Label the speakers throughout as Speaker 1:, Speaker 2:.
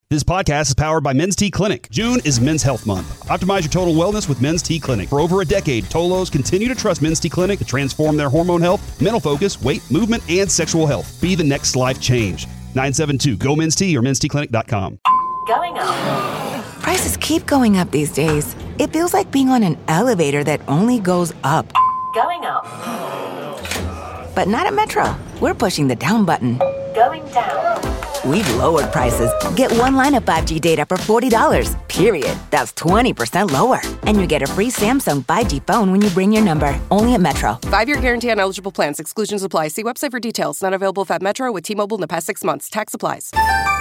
Speaker 1: This podcast is powered by Men's T Clinic. June is Men's Health Month. Optimize your total wellness with Men's T Clinic. For over a decade, Tolos continue to trust Men's T Clinic to transform their hormone health, mental focus, weight, movement, and sexual health. Be the next life change. 972-GO-MEN'S T or mensteclinic.com.
Speaker 2: Going up.
Speaker 3: Prices keep going up these days. It feels like being on an elevator that only goes up.
Speaker 2: Going up.
Speaker 3: But not at Metro. We're pushing the down button.
Speaker 2: Going down.
Speaker 3: We've lowered prices. Get one line of 5G data for $40, period. That's 20% lower. And you get a free Samsung 5G phone when you bring your number. Only at Metro.
Speaker 4: 5-year guarantee on eligible plans. Exclusions apply. See website for details. Not available at Metro with T-Mobile in the past 6 months. Tax applies.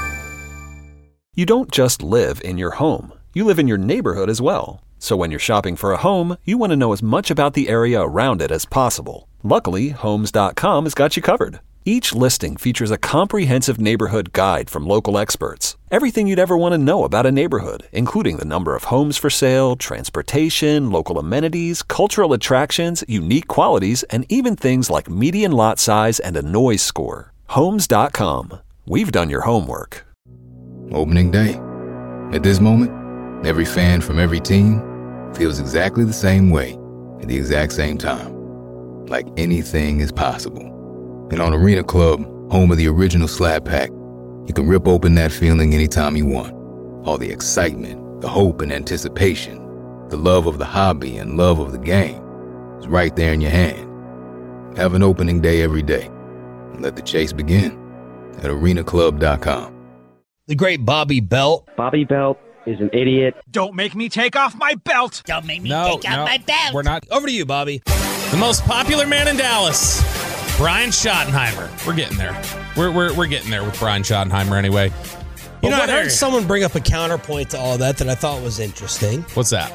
Speaker 5: You don't just live in your home. You live in your neighborhood as well. So when you're shopping for a home, you want to know as much about the area around it as possible. Luckily, Homes.com has got you covered. Each listing features a comprehensive neighborhood guide from local experts. Everything you'd ever want to know about a neighborhood, including the number of homes for sale, transportation, local amenities, cultural attractions, unique qualities, and even things like median lot size and a noise score. Homes.com. We've done your homework.
Speaker 6: Opening day. At this moment, every fan from every team feels exactly the same way at the exact same time. Like anything is possible. And on Arena Club, home of the original Slab Pack, you can rip open that feeling anytime you want. All the excitement, the hope and anticipation, the love of the hobby and love of the game is right there in your hand. Have an opening day every day. And let the chase begin at arenaclub.com.
Speaker 7: The great Bobby Belt.
Speaker 8: Bobby Belt is an idiot.
Speaker 9: Don't make me take off my belt.
Speaker 10: Don't make me take off my belt.
Speaker 7: We're not. Over to you, Bobby.
Speaker 11: The most popular man in Dallas, Brian Schottenheimer. We're getting there. We're getting there with Brian Schottenheimer anyway.
Speaker 7: You know, I heard someone bring up a counterpoint to all of that I thought was interesting.
Speaker 11: What's that?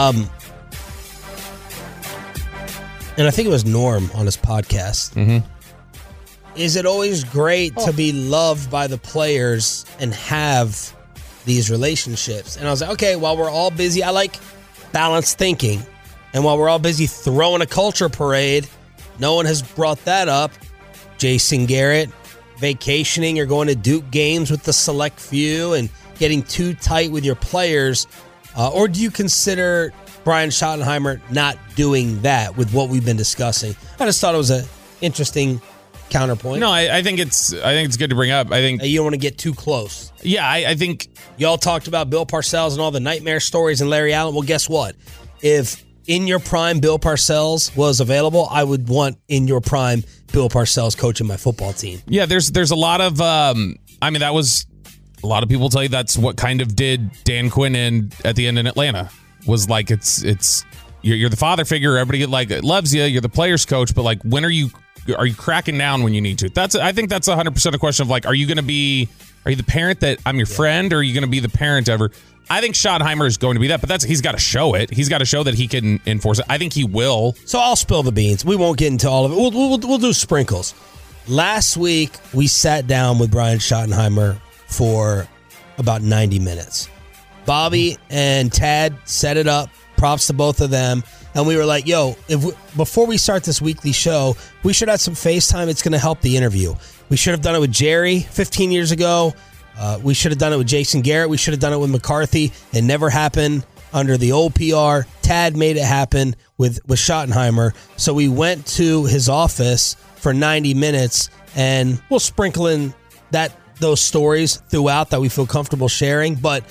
Speaker 7: And I think it was Norm on his podcast.
Speaker 11: Mm-hmm.
Speaker 7: Is it always great to be loved by the players and have these relationships? And I was like, okay, while we're all busy, I like balanced thinking. And while we're all busy throwing a culture parade, no one has brought that up. Jason Garrett vacationing or going to Duke games with the select few and getting too tight with your players. Or do you consider Brian Schottenheimer not doing that with what we've been discussing? I just thought it was an interesting counterpoint.
Speaker 11: No, I think it's good to bring up. I think
Speaker 7: you don't want to get too close.
Speaker 11: Yeah, I think
Speaker 7: y'all talked about Bill Parcells and all the nightmare stories and Larry Allen. Well, guess what? If in your prime Bill Parcells was available, I would want in your prime Bill Parcells coaching my football team.
Speaker 11: Yeah, there's a lot of that was a lot of people tell you that's what kind of did Dan Quinn at the end in Atlanta. Was like it's you're the father figure, everybody like loves you, you're the player's coach, but like when are you cracking down when you need to? I think that's 100% a question of like, are you the parent that I'm your friend, or are you going to be the parent ever? I think Schottenheimer is going to be that, but he's got to show it. He's got to show that he can enforce it. I think he will.
Speaker 7: So I'll spill the beans. We won't get into all of it. We'll do sprinkles. Last week, we sat down with Brian Schottenheimer for about 90 minutes. Bobby and Tad set it up. Props to both of them. And we were like, yo, before we start this weekly show, we should have some FaceTime. It's going to help the interview. We should have done it with Jerry 15 years ago. We should have done it with Jason Garrett. We should have done it with McCarthy. It never happened under the old PR. Tad made it happen with Schottenheimer. So we went to his office for 90 minutes, and we'll sprinkle in those stories throughout that we feel comfortable sharing. But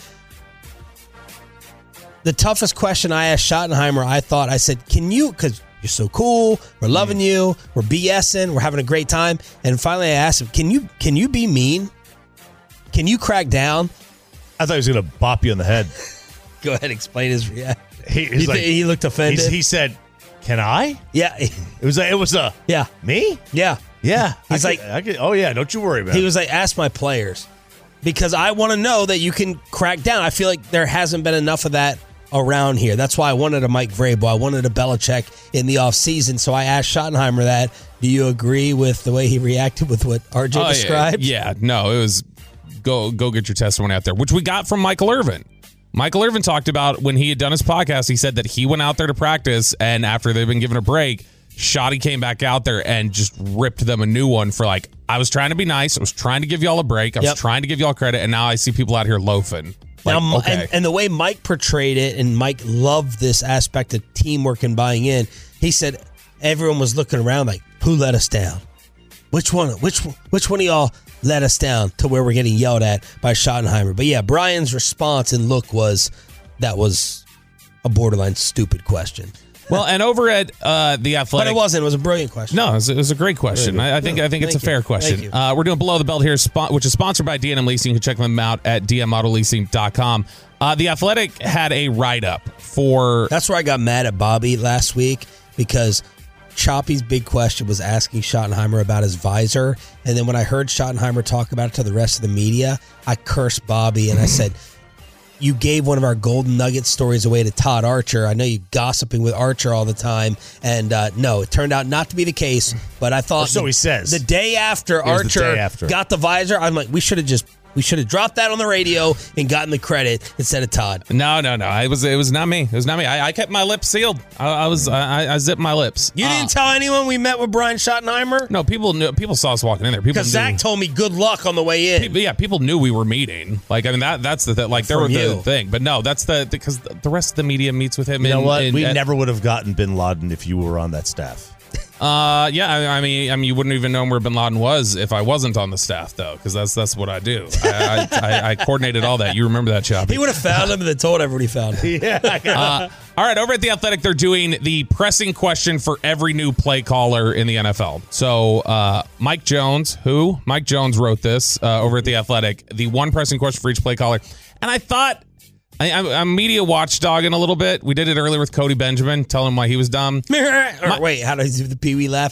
Speaker 7: the toughest question I asked Schottenheimer, I said, can you, because you're so cool, we're loving you, we're BSing, we're having a great time. And finally I asked him, can you be mean? Can you crack down?
Speaker 12: I thought he was going to bop you in the head.
Speaker 7: Go ahead, explain his reaction.
Speaker 12: He
Speaker 7: looked offended.
Speaker 12: He said, can I?
Speaker 7: Yeah.
Speaker 12: It was
Speaker 7: yeah.
Speaker 12: Me?
Speaker 7: Yeah.
Speaker 12: Yeah.
Speaker 7: He's
Speaker 12: oh yeah, don't you worry about it.
Speaker 7: He was like, ask my players. Because I want to know that you can crack down. I feel like there hasn't been enough of that around here. That's why I wanted a Mike Vrabel. I wanted a Belichick in the offseason. So I asked Schottenheimer that. Do you agree with the way he reacted with what RJ described?
Speaker 11: Yeah. No, it was go get your testimony out there, which we got from Michael Irvin. Michael Irvin talked about when he had done his podcast, he said that he went out there to practice, and after they've been given a break, Shoddy came back out there and just ripped them a new one for like, I was trying to be nice. I was trying to give y'all a break. I was trying to give y'all credit. And now I see people out here loafing. Like,
Speaker 7: now,
Speaker 11: okay.
Speaker 7: and the way Mike portrayed it, and Mike loved this aspect of teamwork and buying in, he said everyone was looking around like, who let us down? Which one of y'all let us down to where we're getting yelled at by Schottenheimer? But yeah, Brian's response and look was, that was a borderline stupid question.
Speaker 11: Well, and over at The Athletic.
Speaker 7: But it wasn't. It was a brilliant question.
Speaker 11: No, it was a great question. I think it's a fair question. We're doing Below the Belt here, which is sponsored by D&M Leasing. You can check them out at dmautoleasing.com. The Athletic had a write-up for...
Speaker 7: That's where I got mad at Bobby last week, because Choppy's big question was asking Schottenheimer about his visor. And then when I heard Schottenheimer talk about it to the rest of the media, I cursed Bobby and I said... You gave one of our Golden Nugget stories away to Todd Archer. I know you're gossiping with Archer all the time. And no, it turned out not to be the case. But I thought...
Speaker 12: Or so he says.
Speaker 7: The day after Archer got the visor, I'm like, we should have dropped that on the radio and gotten the credit instead of Todd.
Speaker 11: No. It was not me. It was not me. I kept my lips sealed. I zipped my lips.
Speaker 7: You didn't tell anyone we met with Brian Schottenheimer?
Speaker 11: No, people knew. People saw us walking in there.
Speaker 7: Because Zach told me good luck on the way in.
Speaker 11: People knew we were meeting. Like, I mean, that's the thing. Like, there were the thing. But no, that's because the rest of the media meets with him.
Speaker 12: You know what? We never would have gotten Bin Laden if you were on that staff.
Speaker 11: I mean, you wouldn't even know where Bin Laden was if I wasn't on the staff, though, because that's what I do. I coordinated all that. You remember that, Choppy?
Speaker 7: He would have found him and then told everybody he found him.
Speaker 12: Yeah.
Speaker 11: All right, over at The Athletic, they're doing the pressing question for every new play caller in the NFL. So Mike Jones wrote this over at The Athletic, the one pressing question for each play caller. And I thought, I'm media watchdogging a little bit. We did it earlier with Cody Benjamin, telling him why he was dumb.
Speaker 7: Wait, how does the Pee-wee laugh?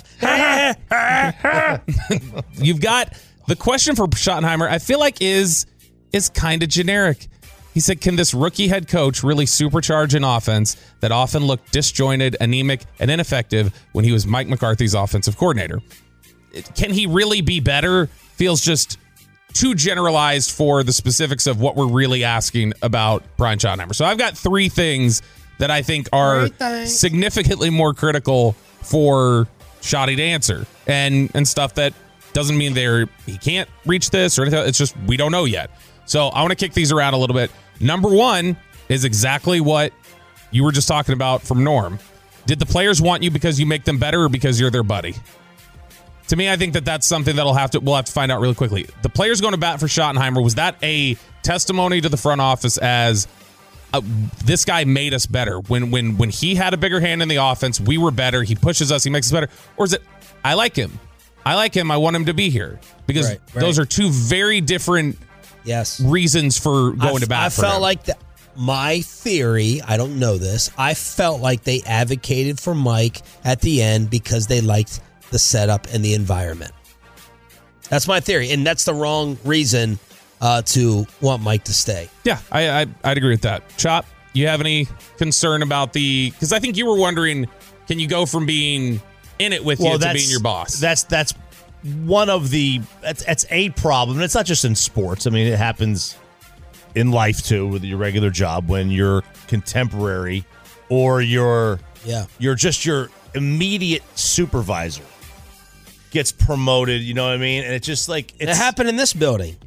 Speaker 11: You've got the question for Schottenheimer, I feel like is kind of generic. He said, can this rookie head coach really supercharge an offense that often looked disjointed, anemic, and ineffective when he was Mike McCarthy's offensive coordinator? Can he really be better? Feels just too generalized for the specifics of what we're really asking about Brian Schottenheimer. So I've got three things that I think are significantly more critical for Shotty to answer, and stuff that doesn't mean he can't reach this or anything. It's just we don't know yet. So I want to kick these around a little bit. Number one is exactly what you were just talking about from Norm. Did the players want you because you make them better or because you're their buddy? To me, I think that's something we'll have to find out really quickly. The players going to bat for Schottenheimer, was that a testimony to the front office as this guy made us better? When he had a bigger hand in the offense, we were better. He pushes us. He makes us better. Or is it, I like him. I want him to be here. Because those are two very different reasons for going to bat for him.
Speaker 7: I felt like my theory, I don't know this, I felt like they advocated for Mike at the end because they liked the setup and the environment. That's my theory, and that's the wrong reason to want Mike to stay.
Speaker 11: Yeah, I'd agree with that. Chop, you have any concern about because I think you were wondering, can you go from being in it with you to being your boss?
Speaker 12: That's one of that's a problem. And it's not just in sports. I mean, it happens in life too with your regular job when your contemporary or your immediate supervisor gets promoted, you know what I mean? And it's just like...
Speaker 7: It happened in this building.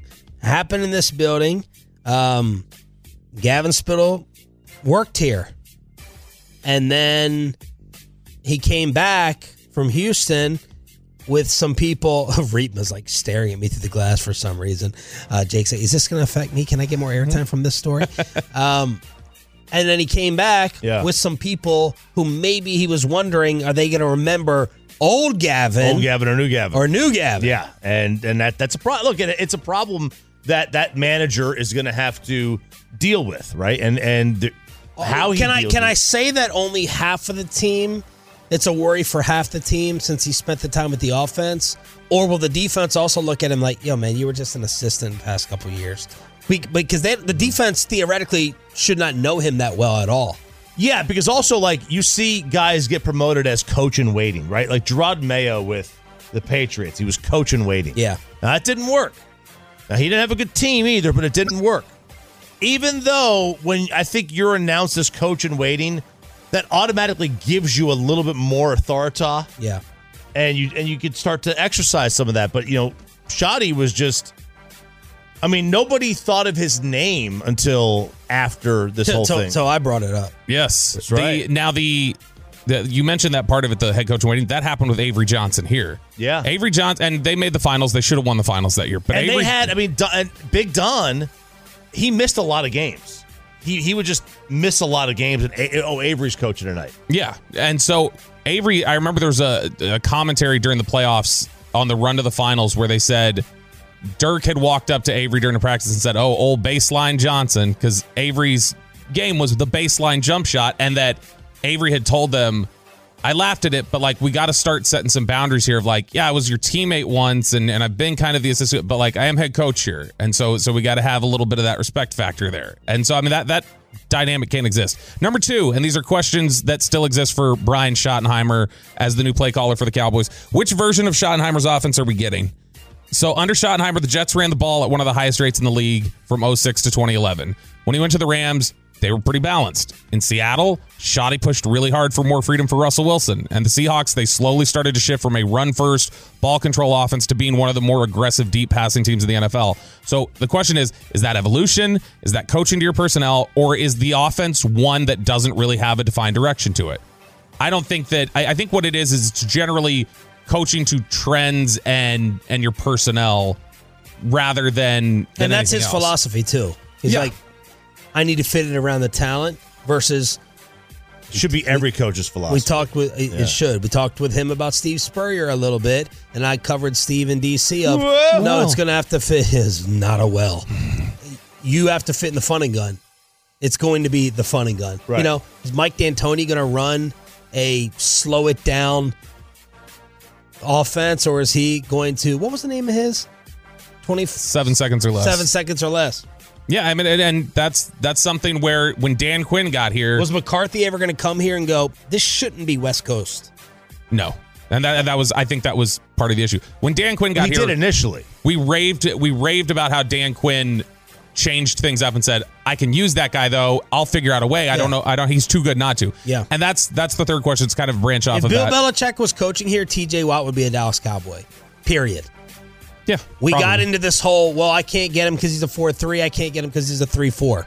Speaker 7: Gavin Spittle worked here. And then he came back from Houston with some people. Reitman's like staring at me through the glass for some reason. Jake said, is this going to affect me? Can I get more airtime from this story? And then he came back with some people who maybe he was wondering, are they going to remember old Gavin?
Speaker 12: Old Gavin or new Gavin?
Speaker 7: Or new Gavin.
Speaker 12: Yeah, and that's a problem. Look, it's a problem that manager is going to have to deal with, right? And how he
Speaker 7: can I say that only half of the team, it's a worry for half the team since he spent the time with the offense? Or will the defense also look at him like, yo, man, you were just an assistant the past couple of years? Because the defense theoretically should not know him that well at all.
Speaker 12: Yeah, because also, like, you see guys get promoted as coach in waiting, right? Like Gerard Mayo with the Patriots. He was coach in waiting.
Speaker 7: Yeah.
Speaker 12: Now, that didn't work. Now, he didn't have a good team either, but it didn't work. Even though when I think you're announced as coach in waiting, that automatically gives you a little bit more authority.
Speaker 7: Yeah.
Speaker 12: And you could start to exercise some of that. But, Shotty was just, nobody thought of his name until after this whole thing.
Speaker 7: So I brought it up.
Speaker 11: Yes.
Speaker 12: That's right.
Speaker 11: You mentioned that part of it, the head coach waiting. That happened with Avery Johnson here.
Speaker 12: Yeah.
Speaker 11: Avery Johnson, and they made the finals. They should have won the finals that year. But
Speaker 12: and
Speaker 11: Avery,
Speaker 12: they had, Big Don, he missed a lot of games. He would just miss a lot of games. And Avery's coaching tonight.
Speaker 11: Yeah. And so Avery, I remember there was a commentary during the playoffs on the run to the finals where they said Dirk had walked up to Avery during the practice and said, "Oh, old baseline Johnson," because Avery's game was the baseline jump shot, and that Avery had told them, I laughed at it, but we got to start setting some boundaries here of I was your teammate once and I've been kind of the assistant, but I am head coach here. And so we got to have a little bit of that respect factor there. And so, that dynamic can't exist. Number 2, and these are questions that still exist for Brian Schottenheimer as the new play caller for the Cowboys. Which version of Schottenheimer's offense are we getting? So under Schottenheimer, the Jets ran the ball at one of the highest rates in the league from 2006 to 2011. When he went to the Rams, they were pretty balanced. In Seattle, Schotty pushed really hard for more freedom for Russell Wilson. And the Seahawks, they slowly started to shift from a run-first, ball-control offense to being one of the more aggressive, deep passing teams in the NFL. So the question is that evolution? Is that coaching to your personnel? Or is the offense one that doesn't really have a defined direction to it? I don't think that... I think what it is it's generally coaching to trends and your personnel rather than
Speaker 7: And that's his
Speaker 11: else.
Speaker 7: philosophy, too. He's I need to fit it around the talent versus
Speaker 12: should be every coach's philosophy.
Speaker 7: We talked with it should. We talked with him about Steve Spurrier a little bit, and I covered Steve in DC of no, it's going to have to fit his not a well. You have to fit in the fun and gun. It's going to be the fun and gun.
Speaker 12: Right.
Speaker 7: Is Mike D'Antoni going to run a slow it down offense, or is he going to? What was the name of his?
Speaker 11: 7 seconds or less.
Speaker 7: 7 seconds or less.
Speaker 11: Yeah, and that's something where when Dan Quinn got here,
Speaker 7: was McCarthy ever going to come here and go, this shouldn't be West Coast?
Speaker 11: No, and that was I think that was part of the issue when Dan Quinn got here.
Speaker 12: He did initially.
Speaker 11: We raved about how Dan Quinn changed things up and said, I can use that guy though. I'll figure out a way. I don't know. He's too good not to.
Speaker 7: Yeah,
Speaker 11: and that's the third question. It's kind of a branch off of
Speaker 7: Bill
Speaker 11: that.
Speaker 7: Belichick was coaching here, T.J. Watt would be a Dallas Cowboy. Period.
Speaker 11: Yeah,
Speaker 7: we got into this whole, I can't get him because he's a 4-3. I can't get him because he's a 3-4.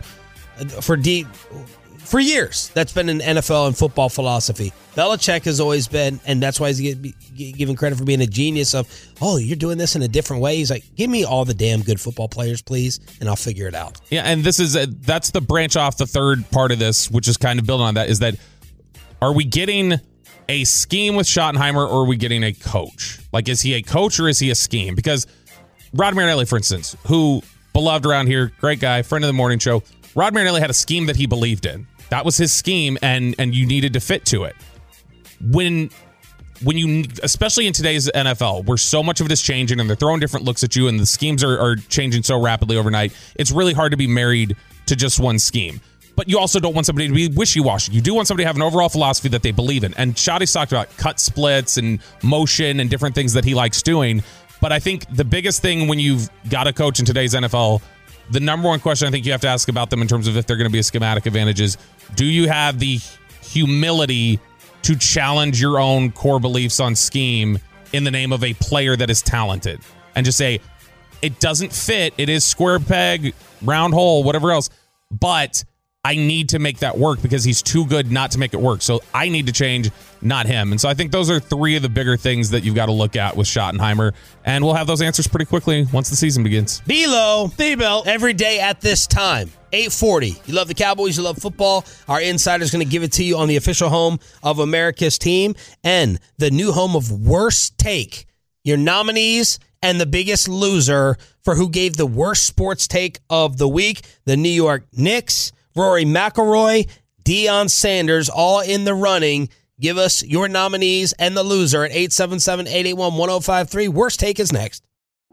Speaker 7: For years, that's been an NFL and football philosophy. Belichick has always been, and that's why he's given credit for being a genius of, you're doing this in a different way. He's like, give me all the damn good football players, please, and I'll figure it out.
Speaker 11: Yeah, and that's the branch off the third part of this, which is kind of building on that, is that are we getting a scheme with Schottenheimer, or are we getting a coach? Is he a coach or is he a scheme? Because Rod Marinelli, for instance, who beloved around here, great guy, friend of the morning show, Rod Marinelli had a scheme that he believed in. That was his scheme, and you needed to fit to it. When you, especially in today's NFL, where so much of it is changing and they're throwing different looks at you and the schemes are changing so rapidly overnight, it's really hard to be married to just one scheme. But you also don't want somebody to be wishy-washy. You do want somebody to have an overall philosophy that they believe in. And Shotty's talked about cut splits and motion and different things that he likes doing. But I think the biggest thing when you've got a coach in today's NFL, the number one question I think you have to ask about them in terms of if they're going to be a schematic advantage is, do you have the humility to challenge your own core beliefs on scheme in the name of a player that is talented? And just say, it doesn't fit. It is square peg, round hole, whatever else. But I need to make that work because he's too good not to make it work. So I need to change, not him. And so I think those are three of the bigger things that you've got to look at with Schottenheimer. And we'll have those answers pretty quickly once the season begins.
Speaker 7: Belo, every day at this time, 8:40. You love the Cowboys, you love football. Our insider's going to give it to you on the official home of America's team and the new home of Worst Take. Your nominees and the biggest loser for who gave the worst sports take of the week. The New York Knicks, Rory McIlroy, Deion Sanders, all in the running. Give us your nominees and the loser at 877-881-1053. Worst Take is next.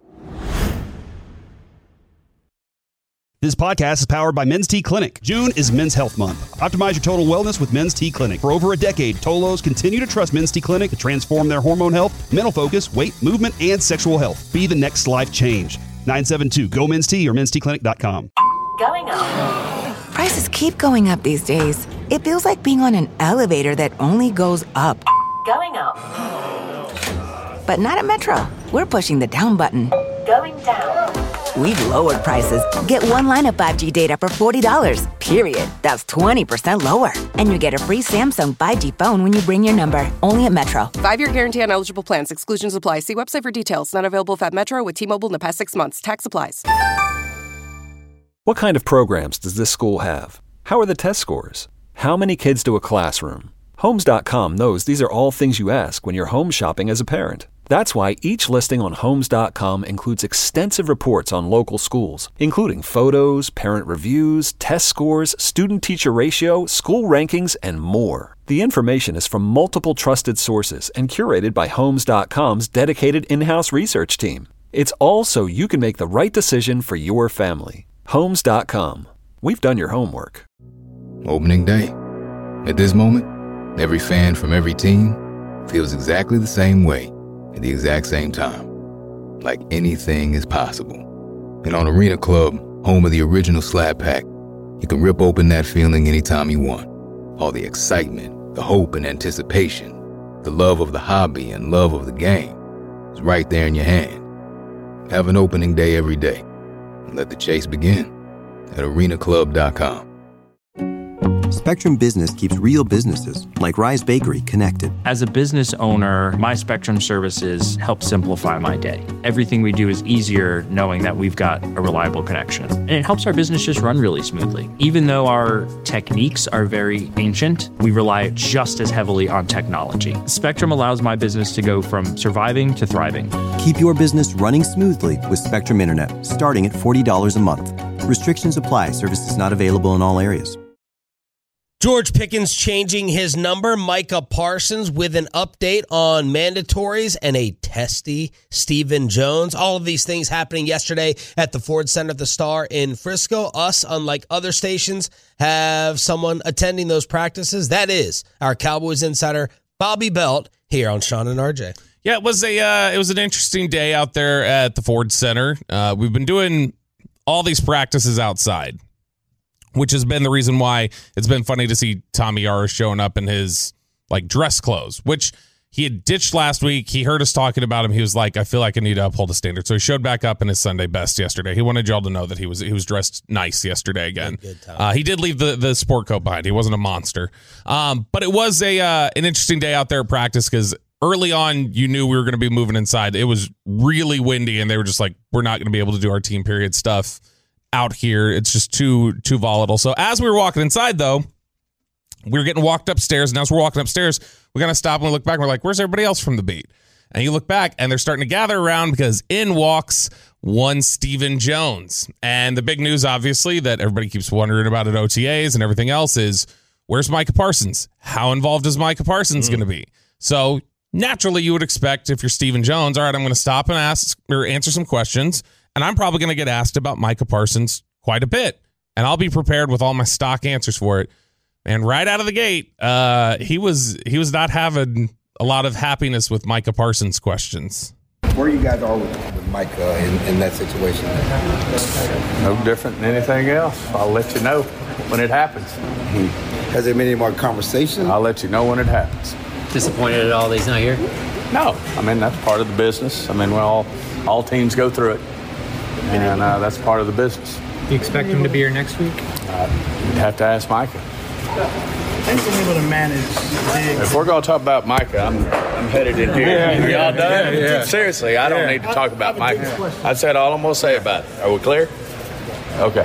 Speaker 1: This podcast is powered by Men's T Clinic. June is Men's Health Month. Optimize your total wellness with Men's T Clinic. For over a decade, Tolos continue to trust Men's T Clinic to transform their hormone health, mental focus, weight, movement, and sexual health. Be the next life change. 972-GO-MEN'S-T or mensteclinic.com.
Speaker 2: Going up.
Speaker 3: Prices keep going up these days. It feels like being on an elevator that only goes up.
Speaker 2: Going up.
Speaker 3: But not at Metro. We're pushing the down button.
Speaker 2: Going down.
Speaker 3: We've lowered prices. Get one line of 5G data for $40, period. That's 20% lower. And you get a free Samsung 5G phone when you bring your number. Only at Metro.
Speaker 4: 5-year guarantee on eligible plans. Exclusions apply. See website for details. Not available at Metro with T-Mobile in the past 6 months. Tax applies.
Speaker 5: What kind of programs does this school have? How are the test scores? How many kids do a classroom? Homes.com knows these are all things you ask when you're home shopping as a parent. That's why each listing on Homes.com includes extensive reports on local schools, including photos, parent reviews, test scores, student-teacher ratio, school rankings, and more. The information is from multiple trusted sources and curated by Homes.com's dedicated in-house research team. It's all so you can make the right decision for your family. Homes.com. We've done your homework.
Speaker 6: Opening day. At this moment, every fan from every team feels exactly the same way at the exact same time. Like anything is possible. And on Arena Club, home of the original Slab Pack, you can rip open that feeling anytime you want. All the excitement, the hope and anticipation, the love of the hobby and love of the game is right there in your hand. Have an opening day every day. And let the chase begin at arenaclub.com.
Speaker 13: Spectrum Business keeps real businesses, like Rise Bakery, connected.
Speaker 14: As a business owner, my Spectrum services help simplify my day. Everything we do is easier knowing that we've got a reliable connection. And it helps our business just run really smoothly. Even though our techniques are very ancient, we rely just as heavily on technology. Spectrum allows my business to go from surviving to thriving.
Speaker 13: Keep your business running smoothly with Spectrum Internet, starting at $40 a month. Restrictions apply. Services not available in all areas.
Speaker 7: George Pickens changing his number. Micah Parsons with an update on mandatories and a testy Stephen Jones. All of these things happening yesterday at the Ford Center at the Star in Frisco. Us, unlike other stations, have someone attending those practices. That is our Cowboys insider, Bobby Belt, here on Sean and RJ.
Speaker 11: Yeah, it was an interesting day out there at the Ford Center. We've been doing all these practices outside, which has been the reason why it's been funny to see Tommy Yara showing up in his dress clothes, which he had ditched last week. He heard us talking about him. He was like, I feel like I need to uphold the standard. So he showed back up in his Sunday best yesterday. He wanted y'all to know that he was dressed nice yesterday again. He did leave the sport coat behind. He wasn't a monster. But it was an interesting day out there at practice because early on you knew we were going to be moving inside. It was really windy and they were just like, we're not going to be able to do our team period stuff out here. It's just too volatile. So as we were walking inside, though, we were getting walked upstairs. And as we're walking upstairs, we kind of stop and we look back. And we're like, where's everybody else from the beat? And you look back and they're starting to gather around because in walks one Stephen Jones. And the big news, obviously, that everybody keeps wondering about at OTAs and everything else is, where's Micah Parsons? How involved is Micah Parsons going to be? So naturally, you would expect if you're Stephen Jones, all right, I'm going to stop and ask or answer some questions. And I'm probably going to get asked about Micah Parsons quite a bit. And I'll be prepared with all my stock answers for it. And right out of the gate, he was not having a lot of happiness with Micah Parsons questions.
Speaker 15: Where you guys are with Micah in that situation?
Speaker 16: No different than anything else. I'll let you know when it happens.
Speaker 15: Has there been any more conversation?
Speaker 16: I'll let you know when it happens.
Speaker 17: Disappointed at all that he's not here?
Speaker 16: No. I mean, that's part of the business. I mean, all teams go through it. And that's part of the business.
Speaker 17: Do you expect him to be here next week?
Speaker 16: You'd have to ask Micah.
Speaker 18: He's been able to manage Diggs.
Speaker 16: If we're going to talk about Micah, I'm headed in here. Y'all done? Yeah. Seriously, I don't need to talk about Micah. I said all I'm going to say about it. Are we clear? Okay.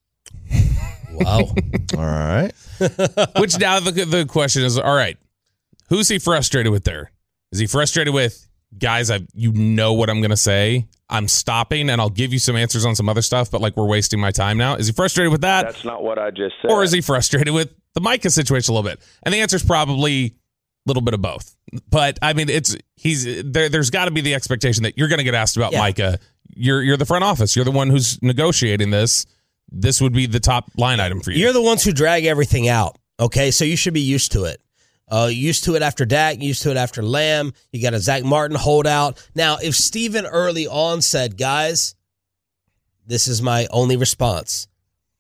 Speaker 7: Wow.
Speaker 12: All right.
Speaker 11: Which now the question is, all right, who's he frustrated with there? Is he frustrated with, guys, you know what I'm going to say? I'm stopping and I'll give you some answers on some other stuff, but we're wasting my time now. Is he frustrated with that?
Speaker 19: That's not what I just said.
Speaker 11: Or is he frustrated with the Micah situation a little bit? And the answer is probably a little bit of both. But I mean, there's got to be the expectation that you're going to get asked about Micah. You're the front office. You're the one who's negotiating this. This would be the top line item for you.
Speaker 7: You're the ones who drag everything out. Okay, so you should be used to it. Used to it after Dak, used to it after Lamb. You got a Zach Martin holdout. Now, if Stephen early on said, guys, this is my only response,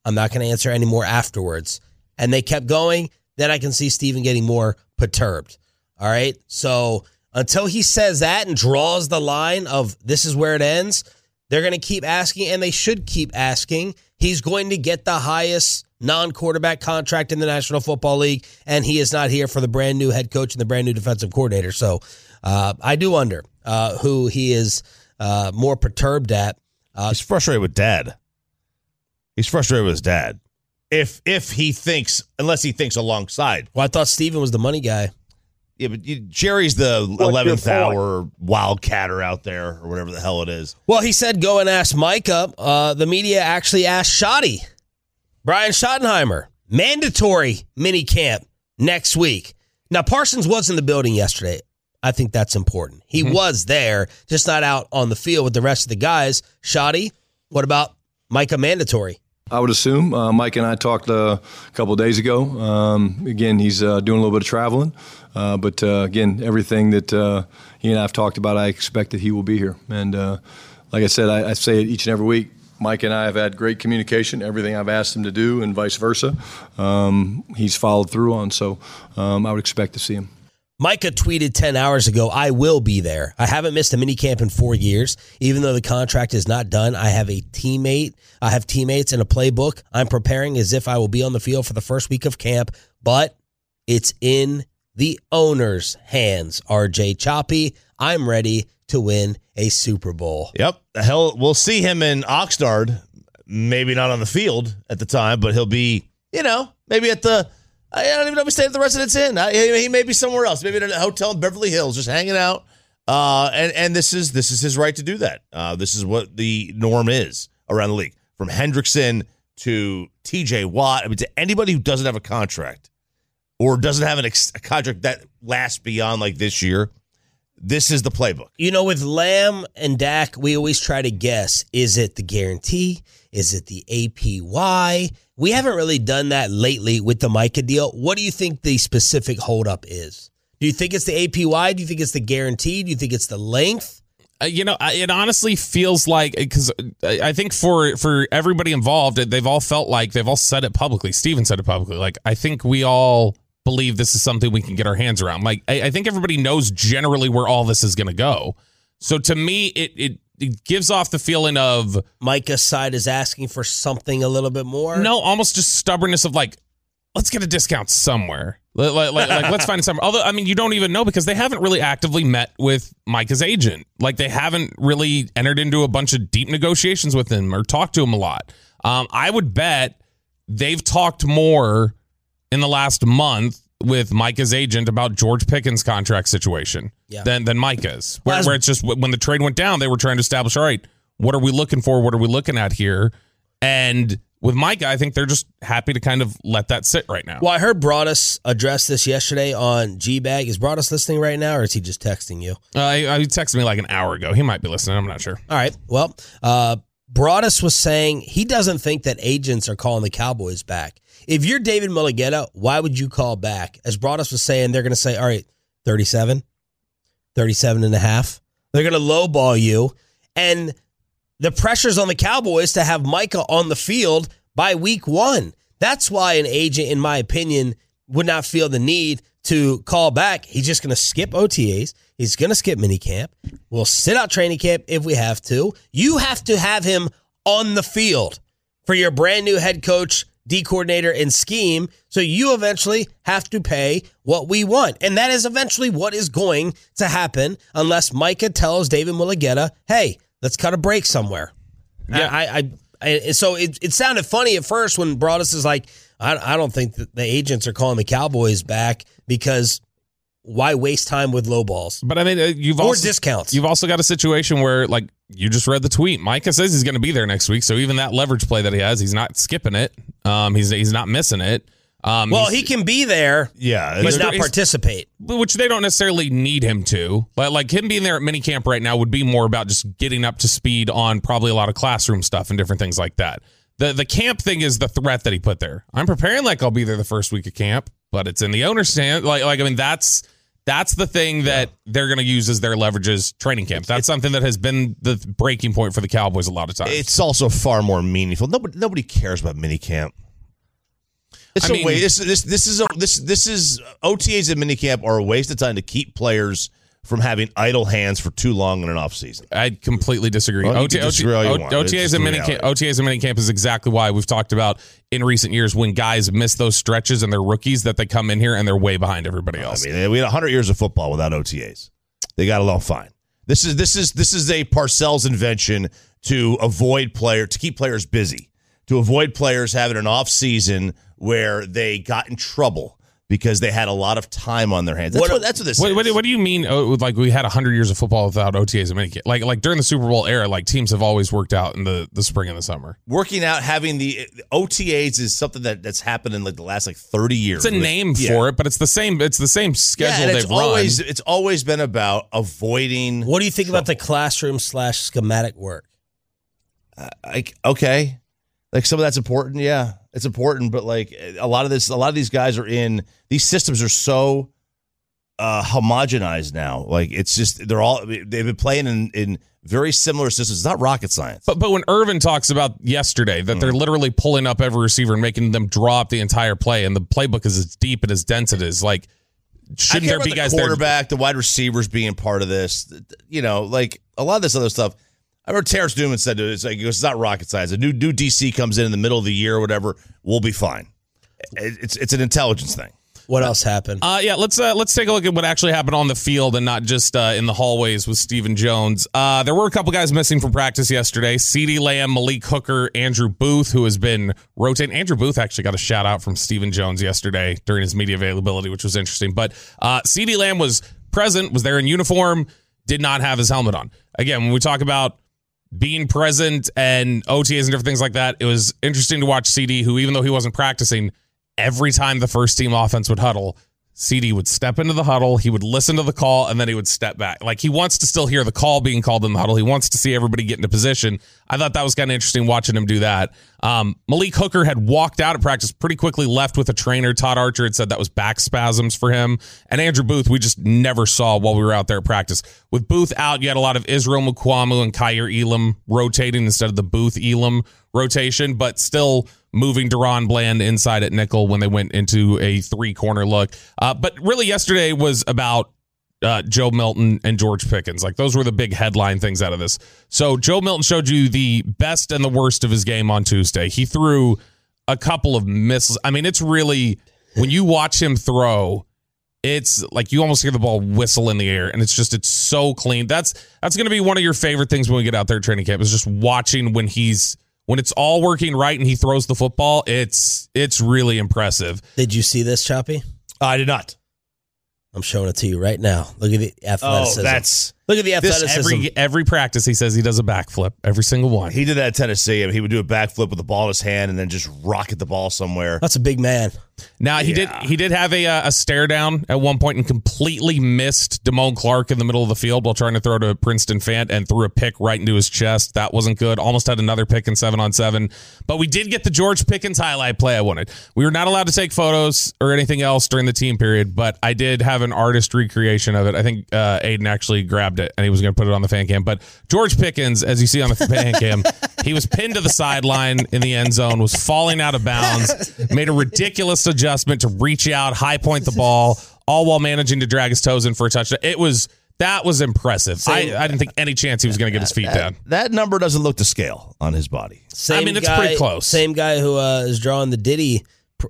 Speaker 7: I'm not going to answer any more afterwards. And they kept going. Then I can see Steven getting more perturbed. All right. So until he says that and draws the line of this is where it ends, they're going to keep asking, and they should keep asking. He's going to get the highest non-quarterback contract in the National Football League, and he is not here for the brand new head coach and the brand new defensive coordinator. So I do wonder who he is more perturbed at.
Speaker 12: He's frustrated with Dad. He's frustrated with his dad. If he thinks, unless he thinks alongside.
Speaker 7: Well, I thought Steven was the money guy.
Speaker 12: Yeah, but Jerry's the 11th hour wildcatter out there, or whatever the hell it is.
Speaker 7: Well, he said go and ask Micah. The media actually asked Schotty, Brian Schottenheimer, mandatory mini camp next week. Now, Parsons was in the building yesterday. I think that's important. He was there, just not out on the field with the rest of the guys. Schotty, what about Micah mandatory?
Speaker 19: I would assume. Mike and I talked a couple of days ago. Again, he's doing a little bit of traveling. But again, everything that he and I have talked about, I expect that he will be here. And like I said, I say it each and every week. Mike and I have had great communication. Everything I've asked him to do and vice versa, he's followed through on. So I would expect to see him.
Speaker 7: Micah tweeted 10 hours ago, I will be there. I haven't missed a mini camp in 4 years. Even though the contract is not done, I have teammates and a playbook. I'm preparing as if I will be on the field for the first week of camp, but it's in the owner's hands, RJ Choppy. I'm ready to win a Super Bowl.
Speaker 12: Yep. Hell, we'll see him in Oxnard. Maybe not on the field at the time, but he'll be, maybe at the, I don't even know if he stayed at the Residence Inn. He may be somewhere else. Maybe at a hotel in Beverly Hills, just hanging out. And this is his right to do that. This is what the norm is around the league. From Hendrickson to TJ Watt, to anybody who doesn't have a contract or doesn't have a contract that lasts beyond like this year, this is the playbook.
Speaker 7: With Lamb and Dak, we always try to guess, is it the guarantee? Is it the APY? We haven't really done that lately with the Micah deal. What do you think the specific holdup is? Do you think it's the APY? Do you think it's the guarantee? Do you think it's the length?
Speaker 11: It honestly feels like, because I think for everybody involved, they've all felt like they've all said it publicly. Steven said it publicly. Like, I think we all believe this is something we can get our hands around. Like, I think everybody knows generally where all this is going to go. So to me, it gives off the feeling of
Speaker 7: Micah's side is asking for something a little bit more.
Speaker 11: No, almost just stubbornness of like, let's get a discount somewhere. Like let's find it somewhere. Although, you don't even know because they haven't really actively met with Micah's agent. Like, they haven't really entered into a bunch of deep negotiations with him or talked to him a lot. I would bet they've talked more in the last month with Micah's agent about George Pickens' contract situation than Micah's. Where it's just when the trade went down, they were trying to establish, all right, what are we looking for? What are we looking at here? And with Micah, I think they're just happy to kind of let that sit right now.
Speaker 7: Well, I heard Broadus address this yesterday on G-Bag. Is Broadus listening right now, or is he just texting you?
Speaker 11: He texted me like an hour ago. He might be listening. I'm not sure.
Speaker 7: All right. Well, Broadus was saying he doesn't think that agents are calling the Cowboys back. If you're David Mulugheta, why would you call back? As Broadus was saying, they're going to say, all right, 37 and a half. They're going to lowball you. And the pressure's on the Cowboys to have Micah on the field by week 1. That's why an agent, in my opinion, would not feel the need to call back. He's just going to skip OTAs. He's going to skip minicamp. We'll sit out training camp if we have to. You have to have him on the field for your brand new head coach, D coordinator, and scheme. So you eventually have to pay what we want. And that is eventually what is going to happen unless Micah tells David Mulugheta, hey, let's cut a break somewhere. Yeah. So it sounded funny at first when Broadus is like, I don't think that the agents are calling the Cowboys back because why waste time with low balls?
Speaker 11: But you've also
Speaker 7: discounts.
Speaker 11: You've also got a situation where, like, you just read the tweet. Micah says he's going to be there next week, so even that leverage play that he has, he's not skipping it. He's not missing it.
Speaker 7: Well, he can be there, but not participate.
Speaker 11: Which they don't necessarily need him to. Like him being there at minicamp right now would be more about just getting up to speed on probably a lot of classroom stuff and different things like that. The camp thing is the threat that he put there. I'm preparing like I'll be there the first week of camp, but it's in the owner's stand. That's the thing that they're going to use as their leverage as training camp. That's something that has been the breaking point for the Cowboys a lot of times.
Speaker 12: It's also far more meaningful. Nobody cares about minicamp. This is OTAs and minicamp are a waste of time to keep players from having idle hands for too long in an offseason.
Speaker 11: I completely disagree.
Speaker 12: Well,
Speaker 11: OTAs and minicamp is exactly why we've talked about in recent years when guys miss those stretches and they're rookies that they come in here and they're way behind everybody else.
Speaker 12: I mean, we had 100 years of football without OTAs. They got along fine. This is a Parcells invention to keep players busy, to avoid players having an off season where they got in trouble because they had a lot of time on their hands. That's what this is.
Speaker 11: What do you mean? Like we had 100 years of football without OTAs and minicamp? Like during the Super Bowl era, like teams have always worked out in the spring and the summer.
Speaker 12: Working out, having the OTAs is something that's happened in like the last 30 years.
Speaker 11: It's a name for it, but it's the same. It's the same schedule they've run.
Speaker 12: It's always been about avoiding.
Speaker 7: What do you think about the classroom / schematic work?
Speaker 12: Okay. Like some of that's important, yeah, it's important. But like a lot of these guys are in these systems are so homogenized now. Like it's just they've been playing in very similar systems. It's not rocket science.
Speaker 11: But when Irvin talks about yesterday that they're literally pulling up every receiver and making them draw up the entire play, and the playbook is as deep and as dense it is, like shouldn't there be guys there?
Speaker 12: The quarterback, the wide receivers being part of this, like a lot of this other stuff. I remember Terrence Newman said it's not rocket science. A new DC comes in the middle of the year or whatever, we'll be fine. It's an intelligence thing.
Speaker 7: What else happened?
Speaker 11: Let's take a look at what actually happened on the field and not just in the hallways with Stephen Jones. There were a couple guys missing from practice yesterday. CeeDee Lamb, Malik Hooker, Andrew Booth, who has been rotating. Andrew Booth actually got a shout out from Stephen Jones yesterday during his media availability, which was interesting. But CeeDee Lamb was present, was there in uniform, did not have his helmet on. Again, when we talk about being present and OTAs and different things like that, it was interesting to watch CD, who, even though he wasn't practicing, every time the first team offense would huddle, CD would step into the huddle, he would listen to the call, and then he would step back. Like, he wants to still hear the call being called in the huddle. He wants to see everybody get into position. I thought that was kind of interesting watching him do that. Malik Hooker had walked out of practice, pretty quickly left with a trainer. Todd Archer had said that was back spasms for him. And Andrew Booth, we just never saw while we were out there at practice. With Booth out, you had a lot of Israel Mukuamu and Kaiir Elam rotating instead of the Booth-Elam rotation, but still moving Deron Bland inside at nickel when they went into a three-corner look. But really yesterday was about Joe Milton and George Pickens. Like, those were the big headline things out of this. So Joe Milton showed you the best and the worst of his game on Tuesday. He threw a couple of misses. I mean, it's really, when you watch him throw, it's like you almost hear the ball whistle in the air, and it's so clean. That's going to be one of your favorite things when we get out there at training camp, is just watching when it's all working right and he throws the football. It's really impressive.
Speaker 7: Did you see this, Choppy?
Speaker 12: I did not.
Speaker 7: I'm showing it to you right now. Look at the athleticism. Look at the athleticism.
Speaker 11: Every practice, he says he does a backflip. Every single one.
Speaker 12: He did that at Tennessee. I mean, he would do a backflip with the ball in his hand and then just rocket the ball somewhere.
Speaker 7: That's a big man.
Speaker 11: Now, he did have a stare down at one point and completely missed Damone Clark in the middle of the field while trying to throw to Princeton Fant and threw a pick right into his chest. That wasn't good. Almost had another pick in 7-on-7. But we did get the George Pickens highlight play I wanted. We were not allowed to take photos or anything else during the team period, but I did have an artist recreation of it. I think Aiden actually grabbed it and he was going to put it on the fan cam. But George Pickens, as you see on the fan cam, he was pinned to the sideline in the end zone, was falling out of bounds, made a ridiculous adjustment to reach out, high point the ball, all while managing to drag his toes in for a touchdown. That was impressive. I didn't think any chance he was going to get his feet down.
Speaker 12: That number doesn't look to scale on his body.
Speaker 11: It's pretty close.
Speaker 7: Same guy who is drawing the Diddy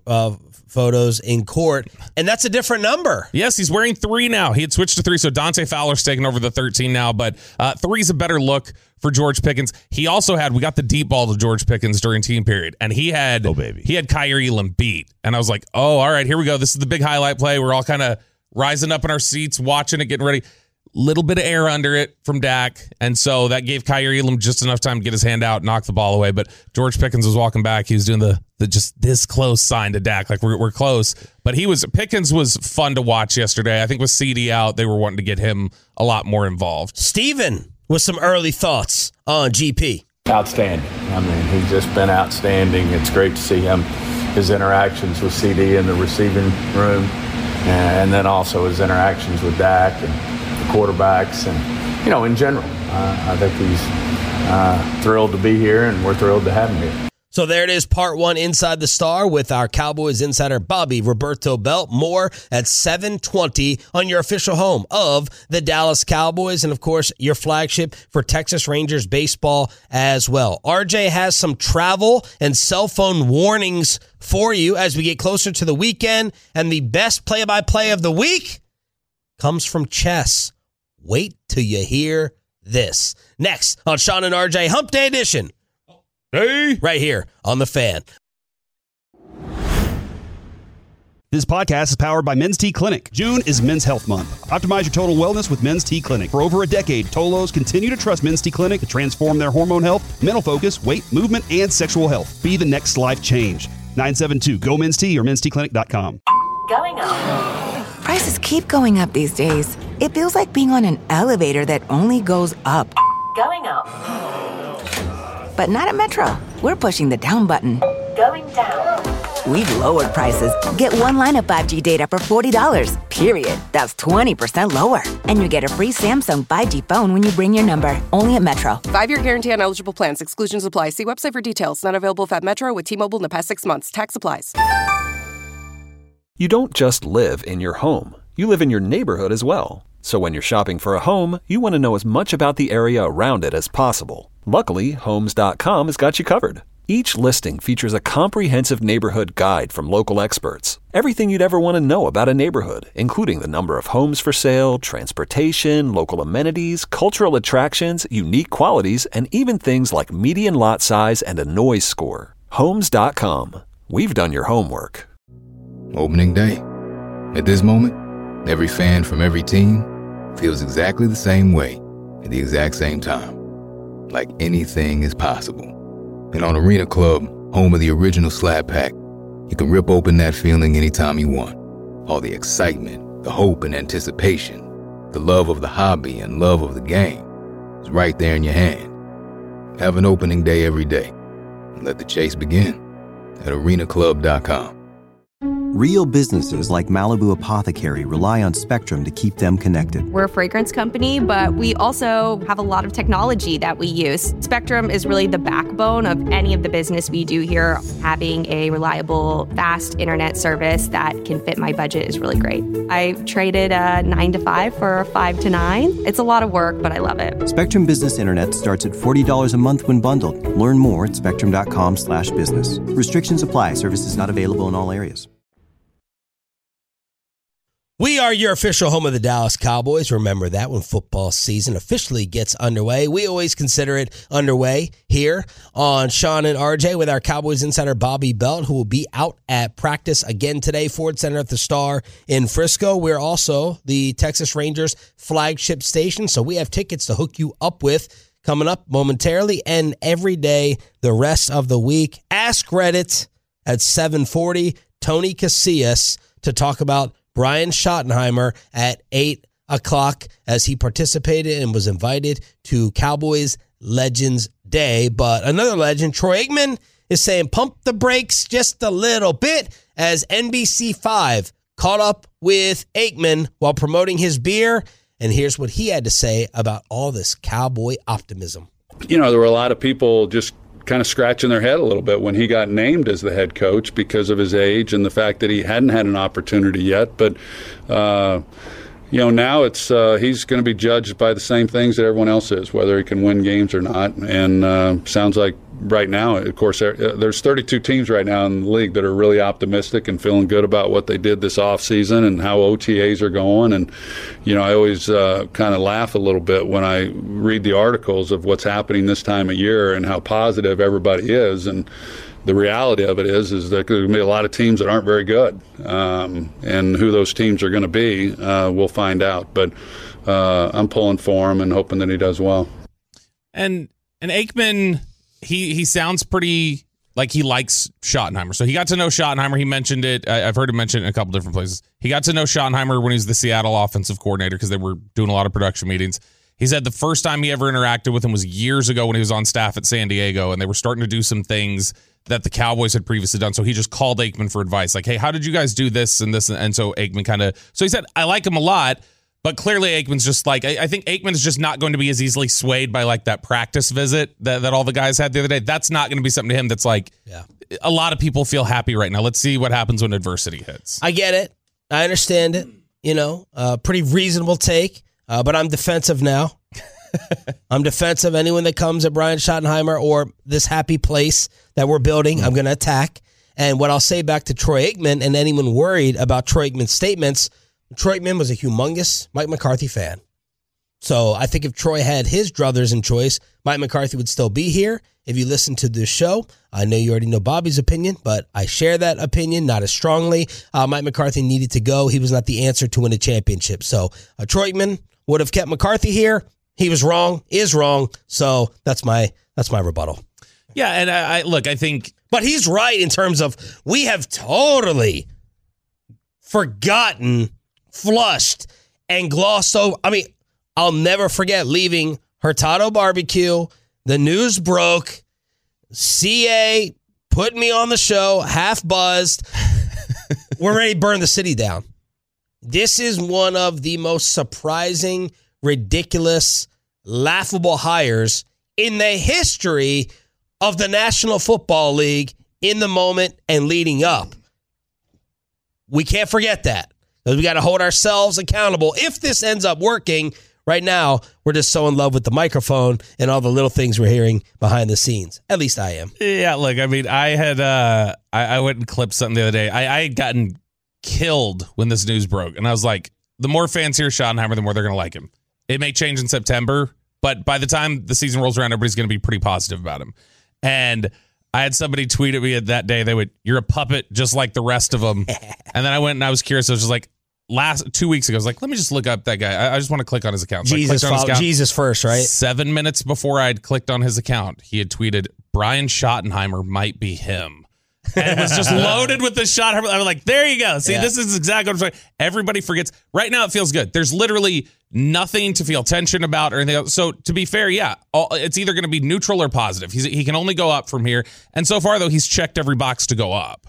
Speaker 7: photos in court, and that's a different number.
Speaker 11: Yes, he's wearing 3 now. He had switched to 3, so Dante Fowler's taking over the 13 now, but 3's a better look for George Pickens. He also we got the deep ball to George Pickens during team period, and he had Kaiir Elam beat, and I was like, oh, all right, here we go. This is the big highlight play. We're all kind of rising up in our seats, watching it, getting ready. Little bit of air under it from Dak, and so that gave Kaiir Elam just enough time to get his hand out, knock the ball away. But George Pickens was walking back. He was doing the just this close sign to Dak, like we're close. But Pickens was fun to watch yesterday. I think with CD out, they were wanting to get him a lot more involved.
Speaker 7: Steven, with some early thoughts on GP.
Speaker 16: Outstanding. I mean, he's just been outstanding. It's great to see him, his interactions with CD in the receiving room. and then also his interactions with Dak and the quarterbacks, and in general, I think he's thrilled to be here, and we're thrilled to have him here.
Speaker 7: So there it is, part one, Inside the Star with our Cowboys insider, Bobby Roberto Belt. More at 7:20 on your official home of the Dallas Cowboys, and of course, your flagship for Texas Rangers baseball as well. RJ has some travel and cell phone warnings for you as we get closer to the weekend, and the best play-by-play of the week comes from Chess. Wait till you hear this. Next on Sean and RJ Hump Day Edition. Hey. Right here on The Fan.
Speaker 1: This podcast is powered by Men's T Clinic. June is Men's Health Month. Optimize your total wellness with Men's T Clinic. For over a decade, Tolos continue to trust Men's T Clinic to transform their hormone health, mental focus, weight, movement, and sexual health. Be the next life change. 972-GO-MEN'S T or mensteclinic.com.
Speaker 2: Going up.
Speaker 3: Prices keep going up these days. It feels like being on an elevator that only goes up.
Speaker 2: Going up.
Speaker 3: But not at Metro. We're pushing the down button.
Speaker 2: Going down.
Speaker 3: We've lowered prices. Get one line of 5G data for $40, period. That's 20% lower. And you get a free Samsung 5G phone when you bring your number. Only at Metro.
Speaker 4: 5-year guarantee on eligible plans. Exclusions apply. See website for details. Not available at Metro with T-Mobile in the past 6 months. Tax applies.
Speaker 5: You don't just live in your home. You live in your neighborhood as well. So when you're shopping for a home, you want to know as much about the area around it as possible. Luckily, Homes.com has got you covered. Each listing features a comprehensive neighborhood guide from local experts. Everything you'd ever want to know about a neighborhood, including the number of homes for sale, transportation, local amenities, cultural attractions, unique qualities, and even things like median lot size and a noise score. Homes.com. We've done your homework.
Speaker 6: Opening day. At this moment, every fan from every team feels exactly the same way at the exact same time. Like anything is possible. And on Arena Club, home of the original Slab Pack, you can rip open that feeling anytime you want. All the excitement, the hope and anticipation, the love of the hobby and love of the game is right there in your hand. Have an opening day every day. And let the chase begin at arenaclub.com.
Speaker 13: Real businesses like Malibu Apothecary rely on Spectrum to keep them connected.
Speaker 20: We're a fragrance company, but we also have a lot of technology that we use. Spectrum is really the backbone of any of the business we do here. Having a reliable, fast internet service that can fit my budget is really great. I traded a 9 to 5 for a 5 to 9. It's a lot of work, but I love it.
Speaker 13: Spectrum Business Internet starts at $40 a month when bundled. Learn more at spectrum.com/business. Restrictions apply. Services not available in all areas.
Speaker 7: We are your official home of the Dallas Cowboys. Remember that when football season officially gets underway. We always consider it underway here on Sean and RJ with our Cowboys insider Bobby Belt, who will be out at practice again today, Ford Center at the Star in Frisco. We're also the Texas Rangers flagship station, so we have tickets to hook you up with coming up momentarily and every day the rest of the week. Ask Reddit at 7:40, Tony Casillas to talk about Brian Schottenheimer at 8 o'clock as he participated and was invited to Cowboys Legends Day. But another legend, Troy Aikman, is saying pump the brakes just a little bit as NBC5 caught up with Aikman while promoting his beer. And here's what he had to say about all this Cowboy optimism.
Speaker 21: You know, there were a lot of people just kind of scratching their head a little bit when he got named as the head coach because of his age and the fact that he hadn't had an opportunity yet. But, you know, now it's he's going to be judged by the same things that everyone else is, whether he can win games or not. And sounds like right now, of course, there's 32 teams right now in the league that are really optimistic and feeling good about what they did this offseason and how OTAs are going. And, you know, I always kind of laugh a little bit when I read the articles of what's happening this time of year and how positive everybody is. And the reality of it is that there's going to be a lot of teams that aren't very good. And who those teams are going to be, we'll find out. But I'm pulling for him and hoping that he does well.
Speaker 11: And Aikman, he sounds pretty like he likes Schottenheimer. So he got to know Schottenheimer. He mentioned it. I've heard him mention it in a couple different places. He got to know Schottenheimer when he was the Seattle offensive coordinator because they were doing a lot of production meetings. He said the first time he ever interacted with him was years ago when he was on staff at San Diego, and they were starting to do some things that the Cowboys had previously done. So he just called Aikman for advice, like, hey, how did you guys do this and this? And so Aikman so he said, I like him a lot, but clearly Aikman's just like, I think Aikman's just not going to be as easily swayed by like that practice visit that all the guys had the other day. That's not going to be something to him that's like, a lot of people feel happy right now. Let's see what happens when adversity hits.
Speaker 7: I get it. I understand it. Pretty reasonable take, but I'm defensive now. I'm defensive. Anyone that comes at Brian Schottenheimer or this happy place that we're building, I'm going to attack. And what I'll say back to Troy Aikman and anyone worried about Troy Aikman's statements, Troy Aikman was a humongous Mike McCarthy fan. So I think if Troy had his druthers in choice, Mike McCarthy would still be here. If you listen to this show, I know you already know Bobby's opinion, but I share that opinion, not as strongly. Mike McCarthy needed to go. He was not the answer to win a championship. So Troy Aikman would have kept McCarthy here. He was wrong, is wrong. So that's my rebuttal.
Speaker 11: Yeah, and I think...
Speaker 7: But he's right in terms of we have totally forgotten, flushed, and glossed over. I mean, I'll never forget leaving Hurtado Barbecue. The news broke. CA put me on the show, half buzzed. We're ready to burn the city down. This is one of the most surprising, ridiculous, laughable hires in the history of the National Football League in the moment and leading up. We can't forget that. We got to hold ourselves accountable. If this ends up working, right now, we're just so in love with the microphone and all the little things we're hearing behind the scenes. At least I am.
Speaker 11: Yeah, look, I mean, I had I went and clipped something the other day. I had gotten killed when this news broke, and I was like, the more fans hear Schottenheimer, the more they're going to like him. It may change in September, but by the time the season rolls around, everybody's going to be pretty positive about him. And I had somebody tweet at me that day. They would, you're a puppet just like the rest of them. And then I went and I was curious. I was just like, 2 weeks ago, I was like, let me just look up that guy. I just want to click on his account. So
Speaker 7: Jesus first, right?
Speaker 11: 7 minutes before I'd clicked on his account, he had tweeted, Brian Schottenheimer might be him. And it was just loaded with the Schottenheimer. I was like, there you go. See, This is exactly what I'm saying. Everybody forgets. Right now, it feels good. There's literally nothing to feel tension about or anything else. So to be fair, it's either going to be neutral or positive. He can only go up from here. And so far, though, he's checked every box to go up.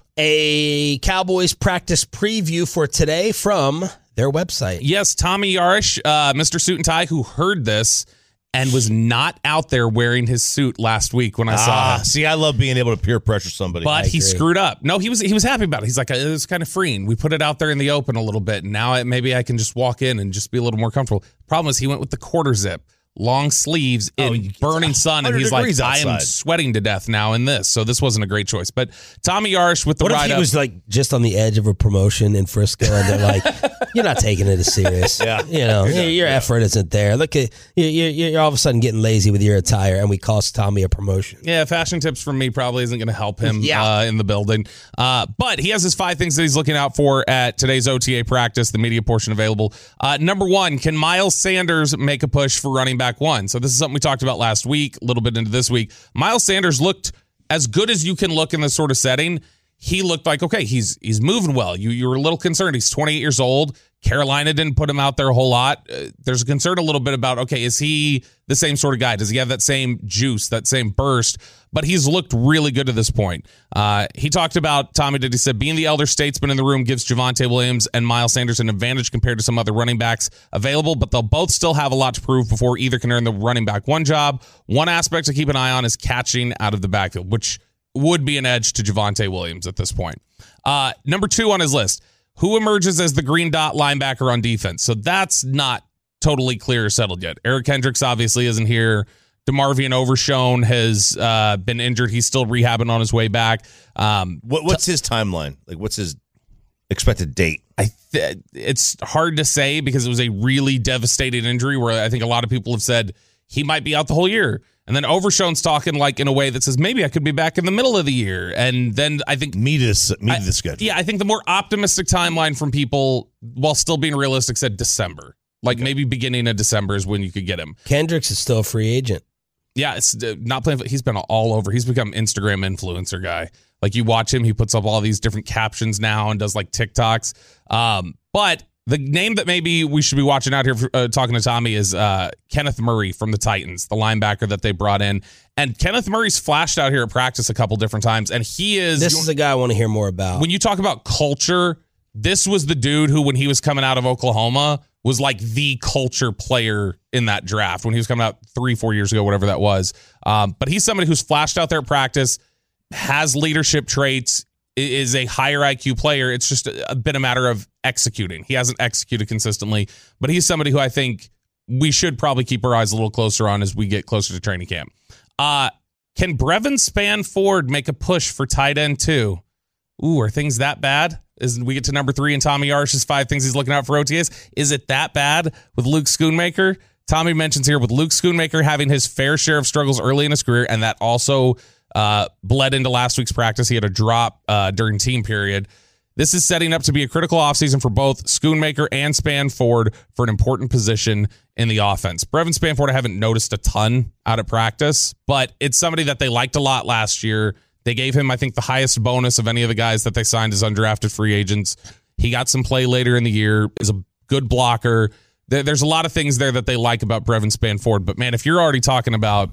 Speaker 7: A Cowboys practice preview for today from their website.
Speaker 11: Yes, Tommy Yarish, Mr. Suit and Tie, who heard this and was not out there wearing his suit last week when I saw him.
Speaker 12: See, I love being able to peer pressure somebody.
Speaker 11: But he screwed up. No, he was happy about it. He's like, it was kind of freeing. We put it out there in the open a little bit, and now maybe I can just walk in and just be a little more comfortable. Problem is, he went with the quarter zip. Long sleeves in burning sun, and he's like, I am sweating to death now in this. So this wasn't a great choice. But Tommy Yarish with the
Speaker 7: write-up. What if he was like just on the edge of a promotion in Frisco, and they're like, you're not taking it as serious. Your effort isn't there. Look at you're all of a sudden getting lazy with your attire, and we cost Tommy a promotion.
Speaker 11: Yeah, fashion tips from me probably isn't going to help him in the building. But he has his 5 things that he's looking out for at today's OTA practice, the media portion available. Number 1, can Miles Sanders make a push for running back 1? So this is something we talked about last week, a little bit into this week. Miles Sanders looked as good as you can look in this sort of setting. He looked like, okay, he's moving well. You were a little concerned. He's 28 years old. Carolina didn't put him out there a whole lot. There's a concern a little bit about, okay, is he the same sort of guy? Does he have that same juice, that same burst? But he's looked really good to this point. He talked about, Tommy did, he said, being the elder statesman in the room gives Javonte Williams and Miles Sanders an advantage compared to some other running backs available, but they'll both still have a lot to prove before either can earn the running back 1 job. One aspect to keep an eye on is catching out of the backfield, which would be an edge to Javonte Williams at this point. Number 2 on his list, who emerges as the green dot linebacker on defense? So that's not totally clear or settled yet. Eric Kendricks obviously isn't here. DeMarvion Overshown has been injured. He's still rehabbing on his way back.
Speaker 12: What's his timeline? Like, what's his expected date?
Speaker 11: It's hard to say because it was a really devastating injury where I think a lot of people have said he might be out the whole year. And then Overshown's talking like in a way that says maybe I could be back in the middle of the year. And then I think
Speaker 12: meet the schedule.
Speaker 11: Yeah, I think the more optimistic timeline from people, while still being realistic, said December. Like maybe beginning of December is when you could get him.
Speaker 7: Kendricks is still a free agent.
Speaker 11: Yeah, it's not playing. He's been all over. He's become Instagram influencer guy. Like you watch him, he puts up all these different captions now and does like TikToks. But The name that maybe we should be watching out here for, talking to Tommy is Kenneth Murray from the Titans, the linebacker that they brought in. And Kenneth Murray's flashed out here at practice a couple different times, and he is...
Speaker 7: This is a guy I want to hear more about.
Speaker 11: When you talk about culture, this was the dude who, when he was coming out of Oklahoma, was like the culture player in that draft when he was coming out 3-4 years ago, whatever that was. But he's somebody who's flashed out there at practice, has leadership traits, is a higher IQ player. It's just been a matter of executing. He hasn't executed consistently, but he's somebody who I think we should probably keep our eyes a little closer on as we get closer to training camp. Can Brevin Spanford make a push for tight end too? Ooh, are things that bad? As we get to number 3 in Tommy Yarsh's 5 things he's looking out for OTAs. Is it that bad with Luke Schoonmaker? Tommy mentions here with Luke Schoonmaker having his fair share of struggles early in his career, and that also bled into last week's practice. He had a drop during team period. This is setting up to be a critical offseason for both Schoonmaker and Spanford for an important position in the offense. Brevin Spanford, I haven't noticed a ton out of practice, but it's somebody that they liked a lot last year. They gave him, I think, the highest bonus of any of the guys that they signed as undrafted free agents. He got some play later in the year, is a good blocker. There's a lot of things there that they like about Brevin Spanford, but man, if you're already talking about...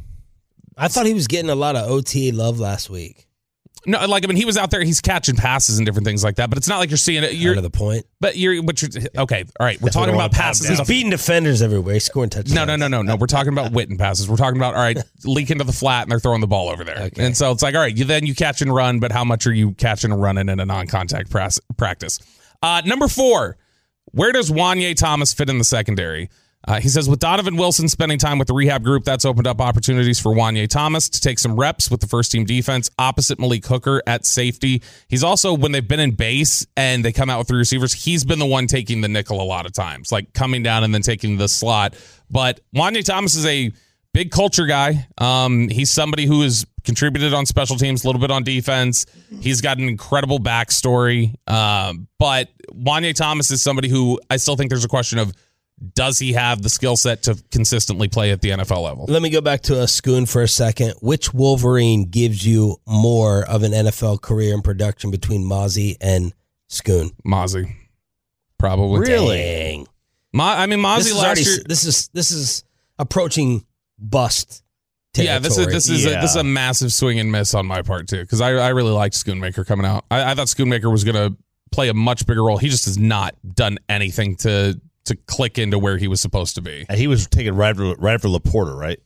Speaker 7: I thought he was getting a lot of OTA love last week.
Speaker 11: No, like, I mean, he was out there, he's catching passes and different things like that, but it's not like you're seeing it. You're
Speaker 7: to the point.
Speaker 11: But you're okay, all right, we're talking about passes.
Speaker 7: He's beating defenders everywhere. He's scoring touchdowns.
Speaker 11: No. We're talking about Witten passes. We're talking about, all right, leak into the flat and they're throwing the ball over there. Okay. And so it's like, all right, you catch and run, but how much are you catching and running in a non-contact practice? Number 4, where does Wanye Thomas fit in the secondary? He says, with Donovan Wilson spending time with the rehab group, that's opened up opportunities for Wanye Thomas to take some reps with the first-team defense opposite Malik Hooker at safety. He's also, when they've been in base and they come out with 3 receivers, he's been the one taking the nickel a lot of times, like coming down and then taking the slot. But Wanye Thomas is a big culture guy. He's somebody who has contributed on special teams, a little bit on defense. He's got an incredible backstory. But Wanye Thomas is somebody who I still think there's a question of, does he have the skill set to consistently play at the NFL level?
Speaker 7: Let me go back to Schoon for a second. Which Wolverine gives you more of an NFL career and production between Mozzie and Schoon?
Speaker 11: Mozzie. Probably.
Speaker 7: Really? Dang.
Speaker 11: Mozzie last year.
Speaker 7: This is approaching bust territory.
Speaker 11: Yeah, this is a massive swing and miss on my part, too, because I really liked Schoonmaker coming out. I thought Schoonmaker was going to play a much bigger role. He just has not done anything to click into where he was supposed to be.
Speaker 12: And he was taken right for Laporta, right?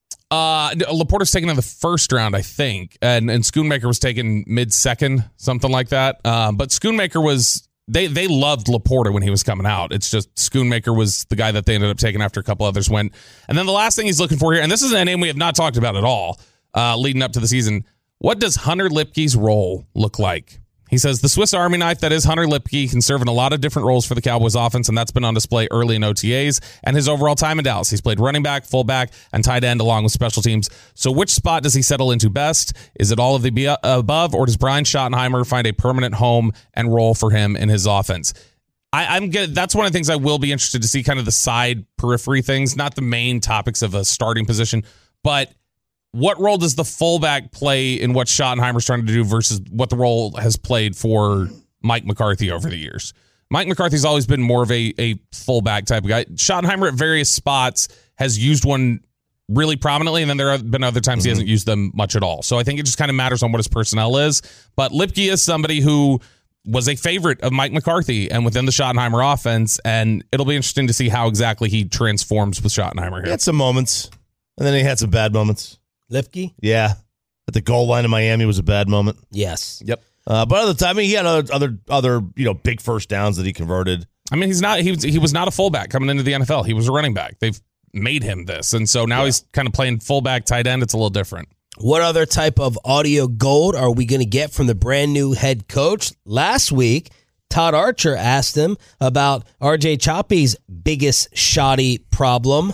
Speaker 11: Laporta's taken in the first round, I think, and Schoonmaker was taken mid-second, something like that. But Schoonmaker was they loved Laporta when he was coming out. It's just Schoonmaker was the guy that they ended up taking after a couple others went. And then the last thing he's looking for here, and this is a name we have not talked about at all leading up to the season. What does Hunter Lipke's role look like? He says the Swiss Army knife that is Hunter Lipke can serve in a lot of different roles for the Cowboys offense, and that's been on display early in OTAs and his overall time in Dallas. He's played running back, fullback, and tight end along with special teams. So which spot does he settle into best? Is it all of the above, or does Brian Schottenheimer find a permanent home and role for him in his offense? I'm good. That's one of the things I will be interested to see, kind of the side periphery things, not the main topics of a starting position, but what role does the fullback play in what Schottenheimer's trying to do versus what the role has played for Mike McCarthy over the years? Mike McCarthy's always been more of a fullback type of guy. Schottenheimer at various spots has used one really prominently, and then there have been other times he hasn't used them much at all. So I think it just kind of matters on what his personnel is. But Lipke is somebody who was a favorite of Mike McCarthy and within the Schottenheimer offense, and it'll be interesting to see how exactly he transforms with Schottenheimer here.
Speaker 12: He had some moments, and then he had some bad moments.
Speaker 7: Lipke?
Speaker 12: Yeah. At the goal line in Miami was a bad moment.
Speaker 7: Yes.
Speaker 11: Yep.
Speaker 12: But other time, he had other big first downs that he converted.
Speaker 11: I mean, he was not a fullback coming into the NFL. He was a running back. They've made him this. And so now he's kind of playing fullback, tight end. It's a little different.
Speaker 7: What other type of audio gold are we going to get from the brand new head coach? Last week, Todd Archer asked him about RJ Choppy's biggest shoddy problem.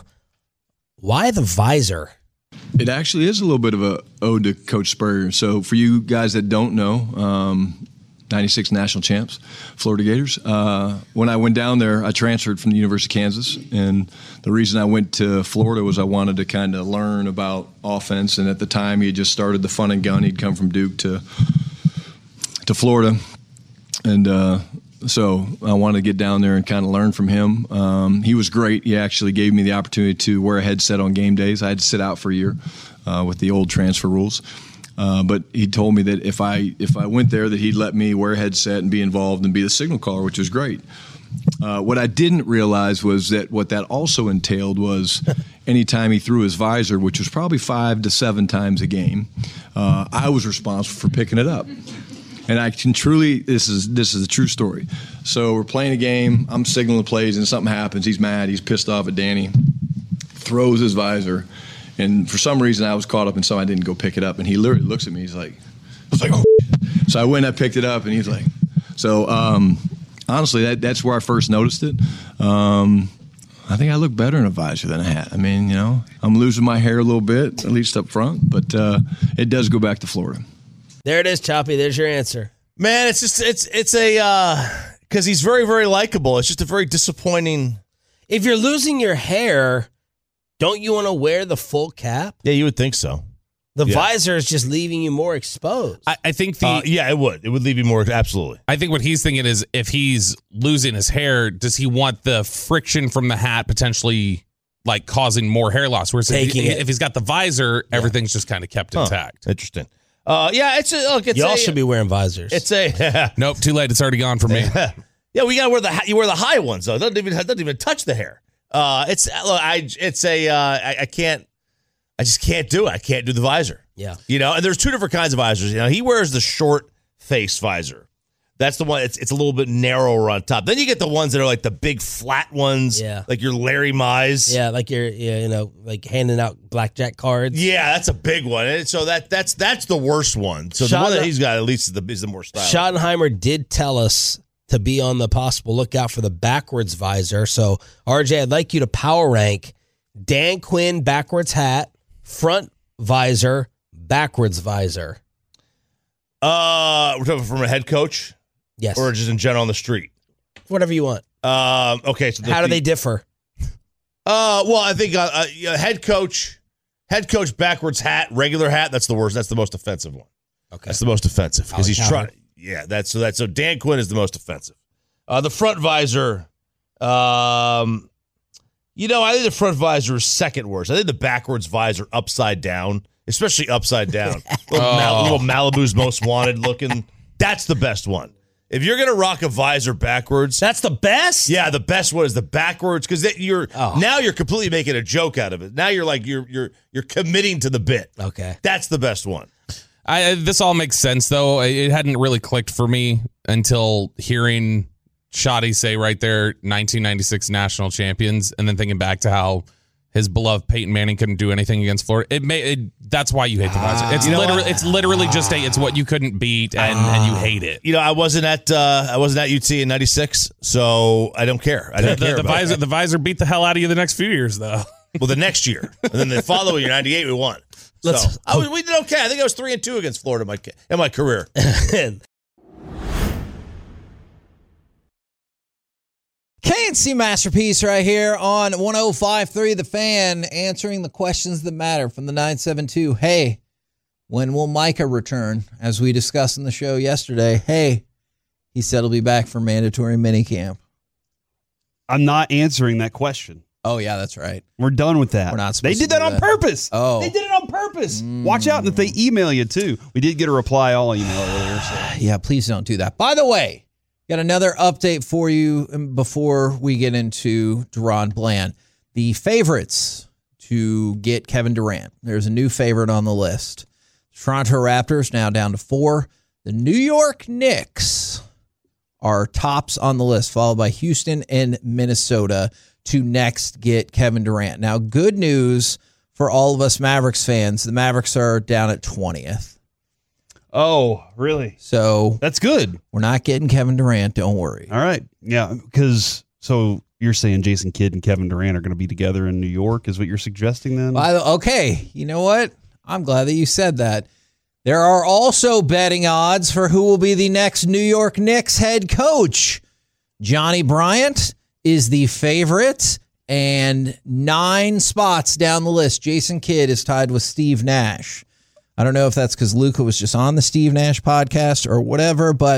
Speaker 7: Why the visor?
Speaker 19: It actually is a little bit of a ode to Coach Spurrier. So for you guys that don't know, 96 national champs, Florida Gators. When I went down there, I transferred from the University of Kansas. And the reason I went to Florida was I wanted to kind of learn about offense. And at the time, he had just started the fun and gun. He'd come from Duke to Florida. And So I wanted to get down there and kind of learn from him. He was great. He actually gave me the opportunity to wear a headset on game days. I had to sit out for a year with the old transfer rules. But he told me that if I went there, that he'd let me wear a headset and be involved and be the signal caller, which was great. What I didn't realize was that what that also entailed was anytime he threw his visor, which was probably 5 to 7 times a game, I was responsible for picking it up. And I can truly, this is a true story. So we're playing a game, I'm signaling plays, and something happens. He's mad, he's pissed off at Danny, throws his visor, and for some reason I was caught up in something. I didn't go pick it up, and he literally looks at me. He's like, oh. So I went and I picked it up, and he's like, so honestly, that's where I first noticed it. I think I look better in a visor than a hat. I mean, you know, I'm losing my hair a little bit, at least up front, but it does go back to Florida.
Speaker 7: There it is, Choppy. There's your answer.
Speaker 12: Man, it's just it's a because he's very, very likable. It's just a very disappointing.
Speaker 7: If you're losing your hair, don't you want to wear the full cap?
Speaker 12: Yeah, you would think so.
Speaker 7: The visor is just leaving you more exposed.
Speaker 11: I think
Speaker 12: it would leave you more, absolutely.
Speaker 11: I think what he's thinking is if he's losing his hair, does he want the friction from the hat potentially like causing more hair loss? Whereas if he's got the visor, everything's just kind of kept intact.
Speaker 12: Interesting. You
Speaker 7: all should be wearing visors.
Speaker 12: It's a
Speaker 11: nope, too late. It's already gone for me.
Speaker 12: Yeah, we gotta wear you wear the high ones though. It doesn't even touch the hair. I just can't do it. I can't do the visor.
Speaker 7: Yeah.
Speaker 12: You know, and there's two different kinds of visors. You know, he wears the short face visor. That's the one. It's a little bit narrower on top. Then you get the ones that are like the big flat ones.
Speaker 7: Yeah.
Speaker 12: Like your Larry Mize.
Speaker 7: Yeah, like like handing out blackjack cards.
Speaker 12: Yeah, that's a big one. And so that's the worst one. So the one that he's got at least is the more stylish.
Speaker 7: Schottenheimer did tell us to be on the possible lookout for the backwards visor. So RJ, I'd like you to power rank Dan Quinn backwards hat, front visor, backwards visor.
Speaker 12: We're talking from a head coach?
Speaker 7: Yes.
Speaker 12: Or just in general on the street?
Speaker 7: Whatever you want.
Speaker 12: Okay. So
Speaker 7: how do they differ?
Speaker 12: Well, I think head coach backwards hat, regular hat, that's the worst. That's the most offensive one.
Speaker 7: Okay.
Speaker 12: That's the most offensive because he's trying. Yeah, so Dan Quinn is the most offensive. The front visor, I think the front visor is second worst. I think the backwards visor upside down, especially upside down. Little Malibu's Most Wanted looking. That's the best one. If you're gonna rock a visor backwards,
Speaker 7: that's the best.
Speaker 12: Yeah, the best one is the backwards because now you're completely making a joke out of it. Now you're like you're committing to the bit.
Speaker 7: Okay,
Speaker 12: that's the best one.
Speaker 11: This all makes sense though. It hadn't really clicked for me until hearing Shotty say right there 1996 national champions, and then thinking back to how his beloved Peyton Manning couldn't do anything against Florida. That's why you hate the visor. It's literally just it's what you couldn't beat, and you hate it.
Speaker 12: You know, I wasn't at UT in '96, so I don't care.
Speaker 11: The visor beat the hell out of you the next few years, though.
Speaker 12: Well, the next year, and then the following year, '98, we won. So we did okay. I think I was 3-2 against Florida in my career.
Speaker 8: KNC Masterpiece right here on 105.3 The Fan, answering the questions that matter from the 972. Hey, when will Micah return? As we discussed in the show yesterday, hey, he said he'll be back for mandatory minicamp.
Speaker 1: I'm not answering that question.
Speaker 8: Oh, yeah, that's right.
Speaker 1: We're done with that.
Speaker 8: We're not supposed
Speaker 1: They did that on purpose.
Speaker 8: Oh.
Speaker 1: They did it on purpose. Watch out if they email you, too. We did get a reply all email earlier. So.
Speaker 8: Yeah, please don't do that. By the way, got another update for you before we get into Deron Bland. The favorites to get Kevin Durant. There's a new favorite on the list. Toronto Raptors now down to 4. The New York Knicks are tops on the list, followed by Houston and Minnesota to next get Kevin Durant. Now, good news for all of us Mavericks fans. The Mavericks are down at 20th.
Speaker 1: Oh, really?
Speaker 8: So
Speaker 1: that's good.
Speaker 8: We're not getting Kevin Durant. Don't worry.
Speaker 1: All right. Yeah, because so you're saying Jason Kidd and Kevin Durant are going to be together in New York is what you're suggesting then?
Speaker 8: Okay. You know what? I'm glad that you said that. There are also betting odds for who will be the next New York Knicks head coach. Johnny Bryant is the favorite, and 9 spots down the list. Jason Kidd is tied with Steve Nash. I don't know if that's because Luka was just on the Steve Nash podcast or whatever, but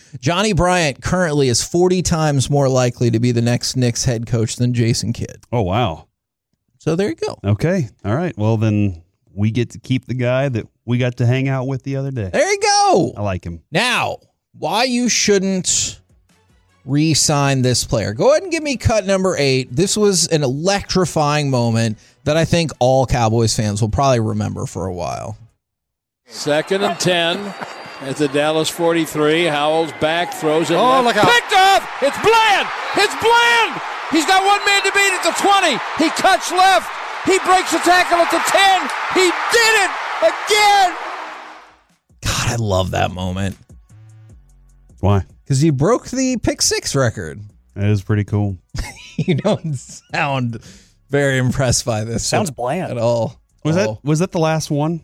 Speaker 8: Johnny Bryant currently is 40 times more likely to be the next Knicks head coach than Jason Kidd.
Speaker 1: Oh, wow.
Speaker 8: So there you go.
Speaker 1: Okay. All right. Well, then we get to keep the guy that we got to hang out with the other day.
Speaker 8: There you go.
Speaker 1: I like him.
Speaker 8: Now, why you shouldn't re-sign this player. Go ahead and give me cut number 8. This was an electrifying moment that I think all Cowboys fans will probably remember for a while.
Speaker 9: 2nd and 10 at the Dallas 43. Howell's back, throws it
Speaker 22: Oh,
Speaker 9: left.
Speaker 22: look out.
Speaker 9: Picked off! It's Bland! It's Bland! He's got one man to beat at the 20. He cuts left. He breaks the tackle at the 10. He did it again!
Speaker 8: God, I love that moment.
Speaker 1: Why?
Speaker 8: Because you broke the pick 6 record.
Speaker 1: That is pretty cool.
Speaker 8: You don't sound very impressed by this.
Speaker 23: Sounds bland
Speaker 8: at all.
Speaker 1: Was that the last one?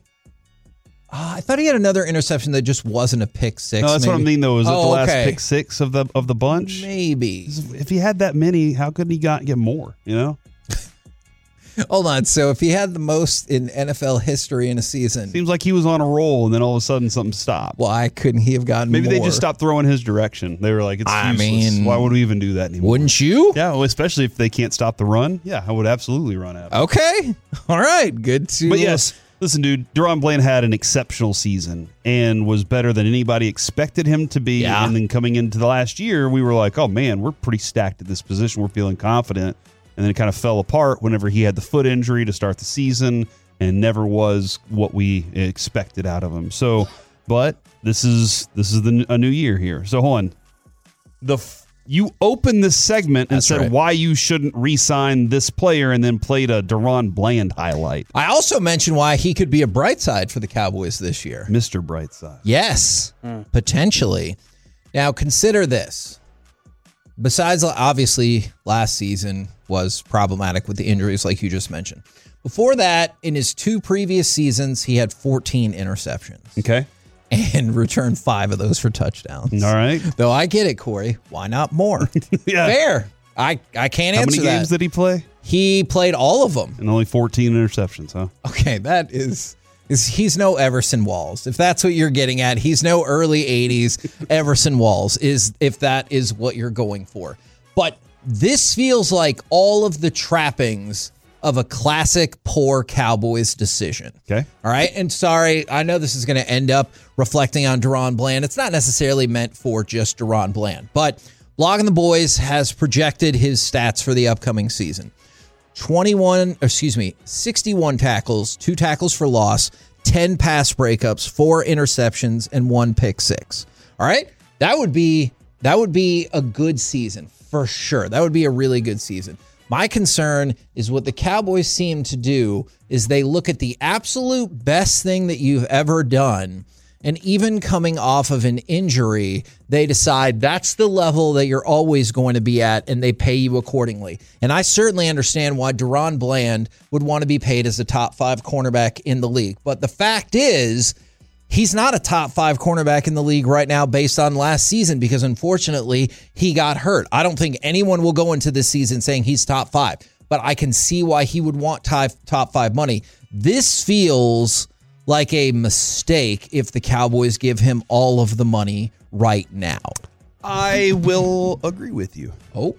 Speaker 8: I thought he had another interception that just wasn't a pick 6.
Speaker 1: No, that's what I mean, though. Is it the last
Speaker 8: okay.
Speaker 1: pick 6 of the bunch?
Speaker 8: Maybe.
Speaker 1: If he had that many, how could he get more? You know.
Speaker 8: Hold on. So if he had the most in NFL history in a season,
Speaker 1: Seems like he was on a roll, and then all of a sudden something stopped.
Speaker 8: why couldn't he have gotten
Speaker 1: Maybe
Speaker 8: more?
Speaker 1: they just stopped throwing his direction. They were like, it's
Speaker 8: I
Speaker 1: useless.
Speaker 8: mean,
Speaker 1: why would we even do that anymore?
Speaker 8: Wouldn't you?
Speaker 1: Yeah, well, especially if they can't stop the run. Yeah, I would absolutely run after.
Speaker 8: Okay. All right. Good to.
Speaker 1: But yes, listen, dude, Deron Bland had an exceptional season and was better than anybody expected him to be.
Speaker 8: Yeah.
Speaker 1: And then coming into the last year, we were like, oh, man, we're pretty stacked at this position. We're feeling confident. And then it kind of fell apart whenever he had the foot injury to start the season and never was what we expected out of him. So, but this is a new year here. So hold on. You opened this segment and said why you shouldn't re-sign this player and then played a Deron Bland highlight.
Speaker 8: I also mentioned why he could be a bright side for the Cowboys this year.
Speaker 1: Mr. Brightside.
Speaker 8: Yes, potentially. Now consider this. Besides, obviously, last season was problematic with the injuries like you just mentioned. Before that, in his 2 previous seasons, he had 14 interceptions.
Speaker 1: Okay.
Speaker 8: And returned 5 of those for touchdowns.
Speaker 1: All right.
Speaker 8: Though I get it, Corey. Why not more?
Speaker 1: Yeah.
Speaker 8: Fair. I can't answer that.
Speaker 1: How many games did he play?
Speaker 8: He played all of them.
Speaker 1: And only 14 interceptions, huh?
Speaker 8: Okay, that is he's no Everson Walls. If that's what you're getting at, he's no early 80s Everson Walls, if that is what you're going for. But this feels like all of the trappings of a classic poor Cowboys decision.
Speaker 1: Okay.
Speaker 8: All right. And sorry, I know this is going to end up reflecting on Deron Bland. It's not necessarily meant for just Deron Bland, but Blogging the Boys has projected his stats for the upcoming season. 61 tackles, 2 tackles for loss, 10 pass breakups, 4 interceptions, and 1 pick 6. All right? That would be a good season for sure. That would be a really good season. My concern is what the Cowboys seem to do is they look at the absolute best thing that you've ever done, and even coming off of an injury, they decide that's the level that you're always going to be at, and they pay you accordingly. And I certainly understand why Deron Bland would want to be paid as a top 5 cornerback in the league. But the fact is, he's not a top 5 cornerback in the league right now based on last season because, unfortunately, he got hurt. I don't think anyone will go into this season saying he's top 5, but I can see why he would want top 5 money. This feels like a mistake if the Cowboys give him all of the money right now.
Speaker 1: I will agree with you.
Speaker 8: Oh.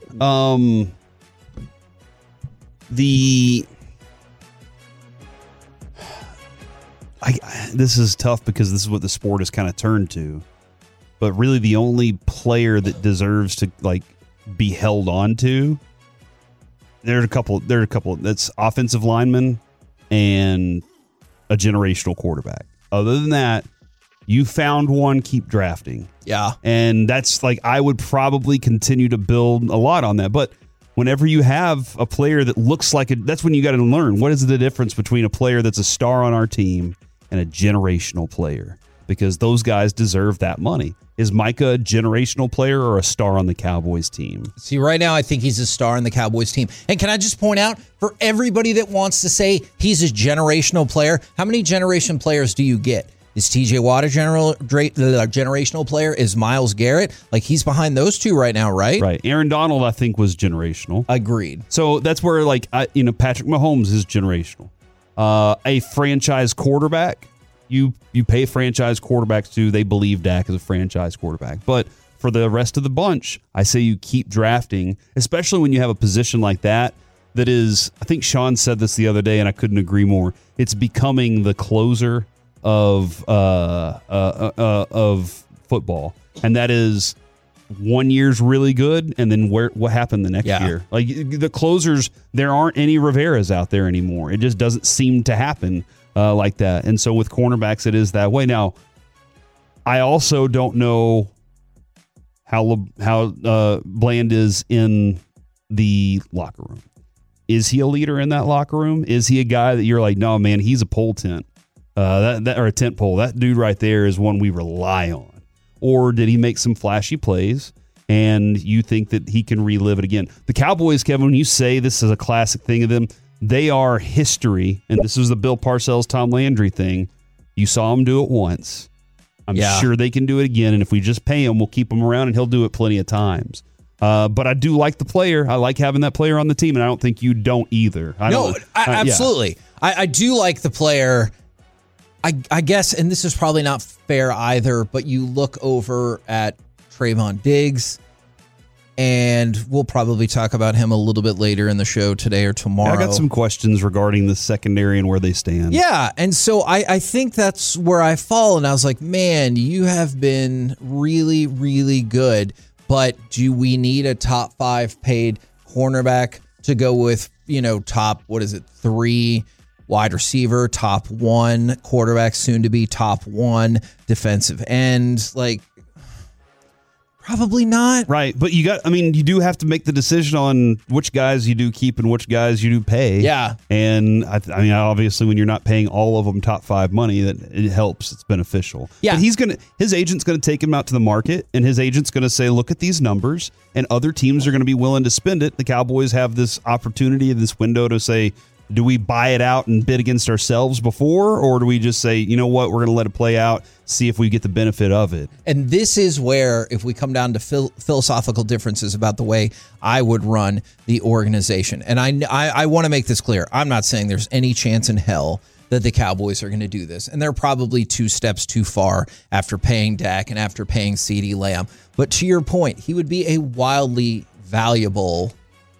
Speaker 1: This is tough because this is what the sport has kind of turned to. But really the only player that deserves to be held on to, there are a couple that's offensive lineman and a generational quarterback. Other than that, you found one, keep drafting.
Speaker 8: Yeah.
Speaker 1: And that's I would probably continue to build a lot on that. But whenever you have a player that looks like it, that's when you got to learn what is the difference between a player that's a star on our team and a generational player, because those guys deserve that money. Is Micah a generational player or a star on the Cowboys team?
Speaker 8: See, right now, I think he's a star on the Cowboys team. And can I just point out, for everybody that wants to say he's a generational player, how many generation players do you get? Is TJ Watt a generational player? Is Myles Garrett? He's behind those two right now, right?
Speaker 1: Right. Aaron Donald, I think, was generational.
Speaker 8: Agreed.
Speaker 1: So that's where, Patrick Mahomes is generational. A franchise quarterback, you pay franchise quarterbacks to, they believe Dak is a franchise quarterback. But for the rest of the bunch, I say you keep drafting, especially when you have a position like that is, I think Sean said this the other day, and I couldn't agree more. It's becoming the closer of football, and that is 1 year's really good, and then what happened the next year? Like the closers, there aren't any Riveras out there anymore. It just doesn't seem to happen like that. And so with cornerbacks, it is that way. Now, I also don't know how Bland is in the locker room. Is he a leader in that locker room? Is he a guy that you're like, no, man, he's a pole tent, or a tent pole? That dude right there is one we rely on. Or did he make some flashy plays and you think that he can relive it again? The Cowboys, Kevin, when you say this is a classic thing of them, they are history. And this is the Bill Parcells, Tom Landry thing. You saw him do it once. I'm sure they can do it again. And if we just pay him, we'll keep him around and he'll do it plenty of times. But I do like the player. I like having that player on the team, and I don't think you don't either.
Speaker 8: Absolutely. Yeah. I do like the player. I guess, and this is probably not fair either, but you look over at Trayvon Diggs, and we'll probably talk about him a little bit later in the show today or tomorrow.
Speaker 1: I got some questions regarding the secondary and where they stand.
Speaker 8: Yeah, and so I think that's where I fall, and I was like, man, you have been really, really good, but do we need a top 5 paid cornerback to go with, top, 3 wide receiver, top 1 quarterback, soon to be top 1 defensive end? Like, probably not.
Speaker 1: Right. But you do have to make the decision on which guys you do keep and which guys you do pay.
Speaker 8: Yeah.
Speaker 1: And obviously when you're not paying all of them top 5 money, that it helps. It's beneficial.
Speaker 8: Yeah.
Speaker 1: But his agent's going to take him out to the market, and his agent's going to say, look at these numbers, and other teams are going to be willing to spend it. The Cowboys have this opportunity, this window to say, do we buy it out and bid against ourselves before, or do we just say, you know what, we're going to let it play out, see if we get the benefit of it?
Speaker 8: And this is where, if we come down to philosophical differences about the way I would run the organization, and I want to make this clear, I'm not saying there's any chance in hell that the Cowboys are going to do this, and they're probably 2 steps too far after paying Dak and after paying CeeDee Lamb. But to your point, he would be a wildly valuable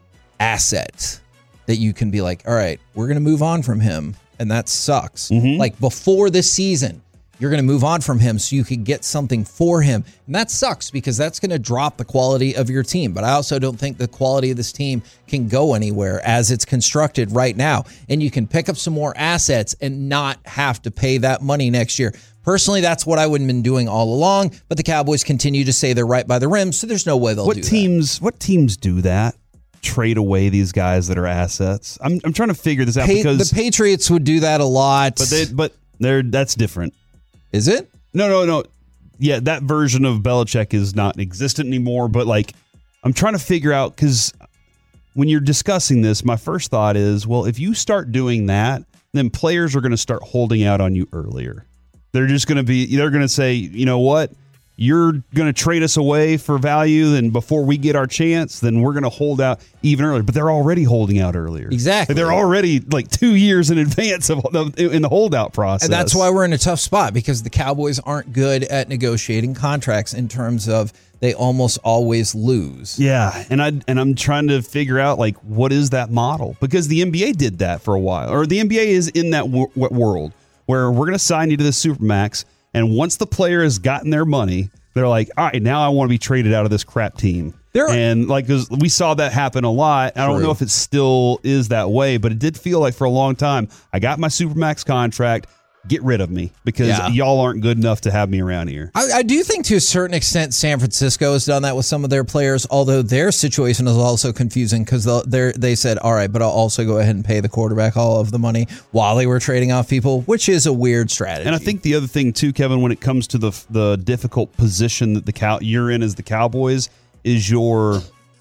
Speaker 8: asset that you can be like, all right, we're going to move on from him, and that sucks.
Speaker 1: Mm-hmm.
Speaker 8: Like, before this season, you're going to move on from him so you could get something for him. And that sucks because that's going to drop the quality of your team. But I also don't think the quality of this team can go anywhere as it's constructed right now. And you can pick up some more assets and not have to pay that money next year. Personally, that's what I would have been doing all along. But the Cowboys continue to say they're right by the rim, so there's no way they'll do that.
Speaker 1: What teams do that? Trade away these guys that are assets. I'm trying to figure this out because
Speaker 8: the Patriots would do that a lot.
Speaker 1: But that's different.
Speaker 8: Is it?
Speaker 1: No. Yeah, that version of Belichick is not existent anymore. But I'm trying to figure out, because when you're discussing this, my first thought is, well, if you start doing that, then players are going to start holding out on you earlier. They're going to say, you know what? You're going to trade us away for value, and before we get our chance, then we're going to hold out even earlier. But they're already holding out earlier.
Speaker 8: Exactly.
Speaker 1: They're already 2 years in advance in the holdout process.
Speaker 8: And that's why we're in a tough spot, because the Cowboys aren't good at negotiating contracts in terms of they almost always lose.
Speaker 1: Yeah, and I'm trying to figure out what is that model, because the NBA did that for a while, or the NBA is in that world where we're going to sign you to the Supermax. And once the player has gotten their money, they're like, all right, now I want to be traded out of this crap team. And we saw that happen a lot. I don't know if it still is that way, but it did feel like for a long time, I got my Supermax contract. Get rid of me, because y'all aren't good enough to have me around here.
Speaker 8: I do think to a certain extent San Francisco has done that with some of their players, although their situation is also confusing because they said, all right, but I'll also go ahead and pay the quarterback all of the money while they were trading off people, which is a weird strategy.
Speaker 1: And I think the other thing too, Kevin, when it comes to the difficult position that you're in as the Cowboys, is your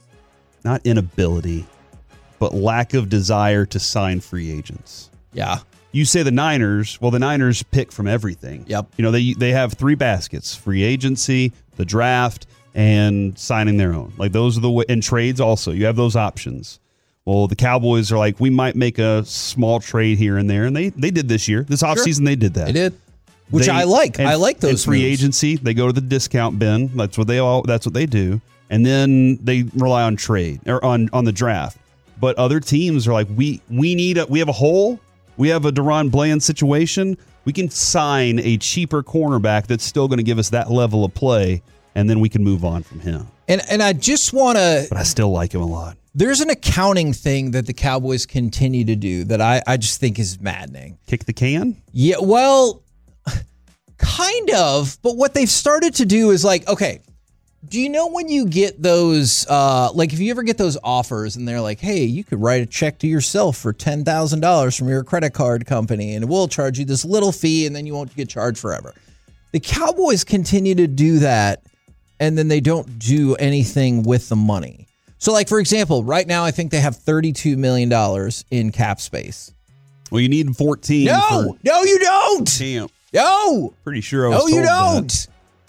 Speaker 1: not inability, but lack of desire to sign free agents.
Speaker 8: Yeah.
Speaker 1: You say the Niners, well, the Niners pick from everything.
Speaker 8: Yep.
Speaker 1: They have 3 baskets: free agency, the draft, and signing their own. Those are and trades also. You have those options. Well, the Cowboys are we might make a small trade here and there, and they did this year. This offseason, they did that.
Speaker 8: They did. Which I like. I like those
Speaker 1: in free
Speaker 8: moves.
Speaker 1: agency. They go to the discount bin. That's what they do. And then they rely on trade or on the draft. But other teams are like, we have a hole. We have a Deron Bland situation. We can sign a cheaper cornerback that's still going to give us that level of play, and then we can move on from him.
Speaker 8: And I just want to...
Speaker 1: But I still like him a lot.
Speaker 8: There's an accounting thing that the Cowboys continue to do that I just think is maddening.
Speaker 1: Kick the can?
Speaker 8: Yeah, well, kind of. But what they've started to do is like, okay, do you know when you get those, like if you ever get those offers and they're like, hey, you could write a check to yourself for $10,000 from your credit card company and we'll charge you this little fee and then you won't get charged forever. The Cowboys continue to do that and then they don't do anything with the money. So like, for example, right now I think they have $32 million in cap space.
Speaker 1: Well, you need 14.
Speaker 8: No, you don't.
Speaker 1: Damn.
Speaker 8: No.
Speaker 1: Pretty sure I was
Speaker 8: No, you
Speaker 1: told
Speaker 8: don't.
Speaker 1: that.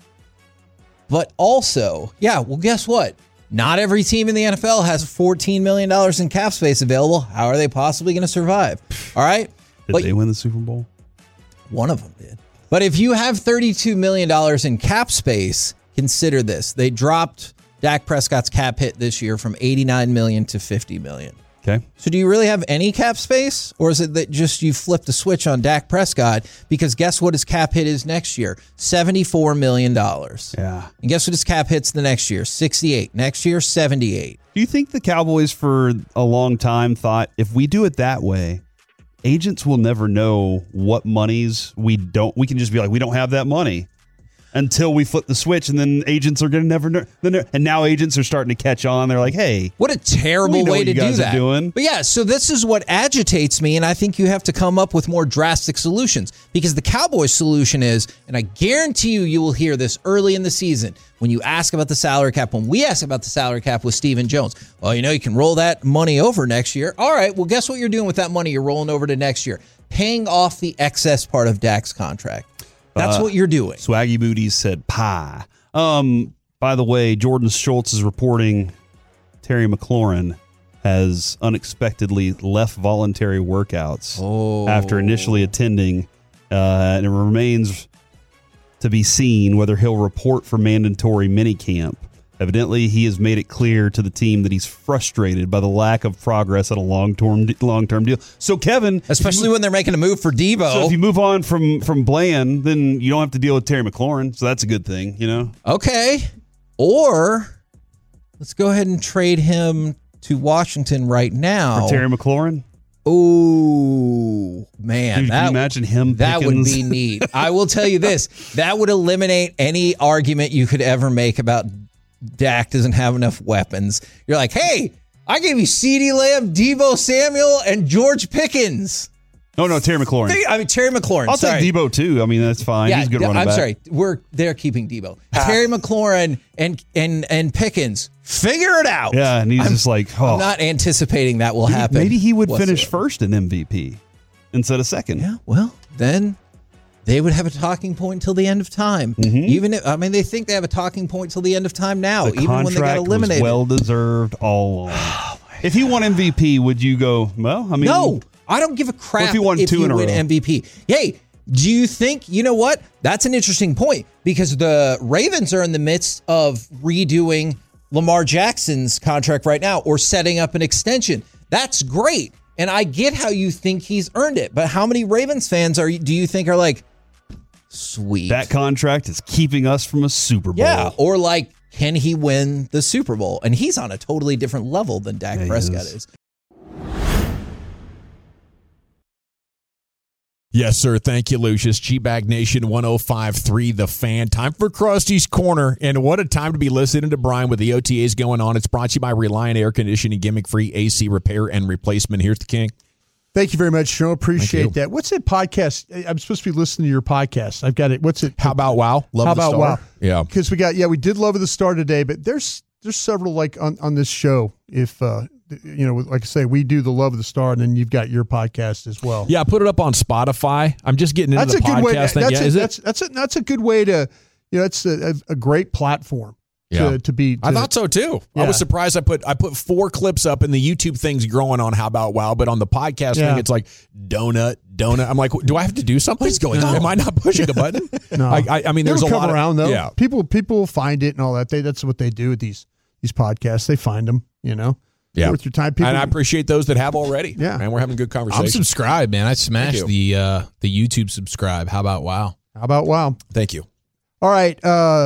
Speaker 8: But also, yeah, well, guess what? Not every team in the NFL has $14 million in cap space available. How are they possibly going to survive? All right?
Speaker 1: Did they win the Super Bowl?
Speaker 8: One of them did. But if you have $32 million in cap space, consider this. They dropped Dak Prescott's cap hit this year from $89 million to $50 million.
Speaker 1: Okay.
Speaker 8: So do you really have any cap space? Or is it that just you flipped the switch on Dak Prescott? Because guess what his cap hit is next year? $74 million.
Speaker 1: Yeah.
Speaker 8: And guess what his cap hits the next year? 68. Next year, 78.
Speaker 1: Do you think the Cowboys for a long time thought if we do it that way, agents will never know what monies we can just be like, we don't have that money until we flip the switch, and then agents are going to never know. And now agents are starting to catch on. They're like, hey.
Speaker 8: What a terrible way to do that.
Speaker 1: Doing.
Speaker 8: But yeah, so this is what agitates me, and I think you have to come up with more drastic solutions. Because the Cowboys solution is, and I guarantee you will hear this early in the season, when you ask about the salary cap, when we ask about the salary cap with Stephen Jones. Well, you can roll that money over next year. All right, well, guess what you're doing with that money you're rolling over to next year? Paying off the excess part of Dak's contract. That's what you're doing.
Speaker 1: Swaggy Booties said pie. By the way, Jordan Schultz is reporting Terry McLaurin has unexpectedly left voluntary workouts after initially attending, and it remains to be seen whether he'll report for mandatory minicamp. Evidently, he has made it clear to the team that he's frustrated by the lack of progress at a long-term deal. So, Kevin...
Speaker 8: Especially when they're making a move for Debo.
Speaker 1: So if you move on from Bland, then you don't have to deal with Terry McLaurin. So that's a good thing,
Speaker 8: Okay. Or let's go ahead and trade him to Washington right now.
Speaker 1: For Terry McLaurin?
Speaker 8: Oh, man.
Speaker 1: Dude, can you imagine him?
Speaker 8: That would be neat. I will tell you this. That would eliminate any argument you could ever make about Dak doesn't have enough weapons. You're like, hey, I gave you CeeDee Lamb, Deebo Samuel, and George Pickens.
Speaker 1: No, Terry McLaurin.
Speaker 8: Terry McLaurin.
Speaker 1: I'll take Deebo too. I mean, that's fine.
Speaker 8: Yeah,
Speaker 1: he's a good running back.
Speaker 8: I'm sorry. They're keeping Deebo. Terry McLaurin and Pickens. Figure it out.
Speaker 1: Yeah, and he's just like,
Speaker 8: I'm not anticipating that will happen.
Speaker 1: Maybe he would finish first in MVP instead of second.
Speaker 8: Yeah, well, then they would have a talking point until the end of time.
Speaker 1: Mm-hmm.
Speaker 8: Even if, they think they have a talking point till the end of time now, even when they got eliminated.
Speaker 1: Was well deserved all along. If he won MVP, would you go, well, I mean...
Speaker 8: No, I don't give a crap
Speaker 1: if you won two in a row.
Speaker 8: MVP. Hey, do you think, you know what? That's an interesting point because the Ravens are in the midst of redoing Lamar Jackson's contract right now or setting up an extension. That's great. And I get how you think he's earned it. But how many Ravens fans do you think are like, sweet,
Speaker 1: that contract is keeping us from a Super Bowl?
Speaker 8: Yeah, or like, can he win the Super Bowl? And he's on a totally different level than Dak Prescott is.
Speaker 10: Yes, sir. Thank you, Lucius. G-Bag Nation 105.3 The Fan. Time for Krusty's Corner. And what a time to be listening to Brian with the OTAs going on. It's brought to you by Reliant Air Conditioning, gimmick-free AC repair and replacement. Here's the king.
Speaker 22: Thank you very much, Joe. Appreciate that. What's that podcast? I'm supposed to be listening to your podcast. I've got it. What's it?
Speaker 10: How About Wow?
Speaker 22: How About Wow?
Speaker 10: Yeah.
Speaker 22: Because we did Love of the Star today, but there's several like on this show. If like I say, we do the Love of the Star, and then you've got your podcast as well.
Speaker 10: Yeah, I put it up on Spotify. I'm just getting into the podcast thing.
Speaker 22: That's a good way to. It's a great platform. to be.
Speaker 10: I thought so too.
Speaker 22: Yeah.
Speaker 10: I was surprised. I put 4 clips up, and the YouTube thing's growing on How About Wow, but on the podcast thing, it's like donut. I'm like, do I have to do something? What's
Speaker 8: going on?
Speaker 10: Am I not pushing a button?
Speaker 22: No.
Speaker 10: I mean, there's
Speaker 22: It'll
Speaker 10: a
Speaker 22: come
Speaker 10: lot
Speaker 22: around
Speaker 10: of,
Speaker 22: though.
Speaker 10: Yeah.
Speaker 22: People find it and all that. That's what they do with these podcasts. They find them.
Speaker 10: Yeah.
Speaker 22: Worth your time. People,
Speaker 10: and I appreciate those that have already.
Speaker 22: Yeah.
Speaker 10: And we're having good conversation.
Speaker 14: I'm subscribed, man. I smashed the YouTube subscribe. How about Wow?
Speaker 22: How about Wow?
Speaker 10: Thank you.
Speaker 22: All right.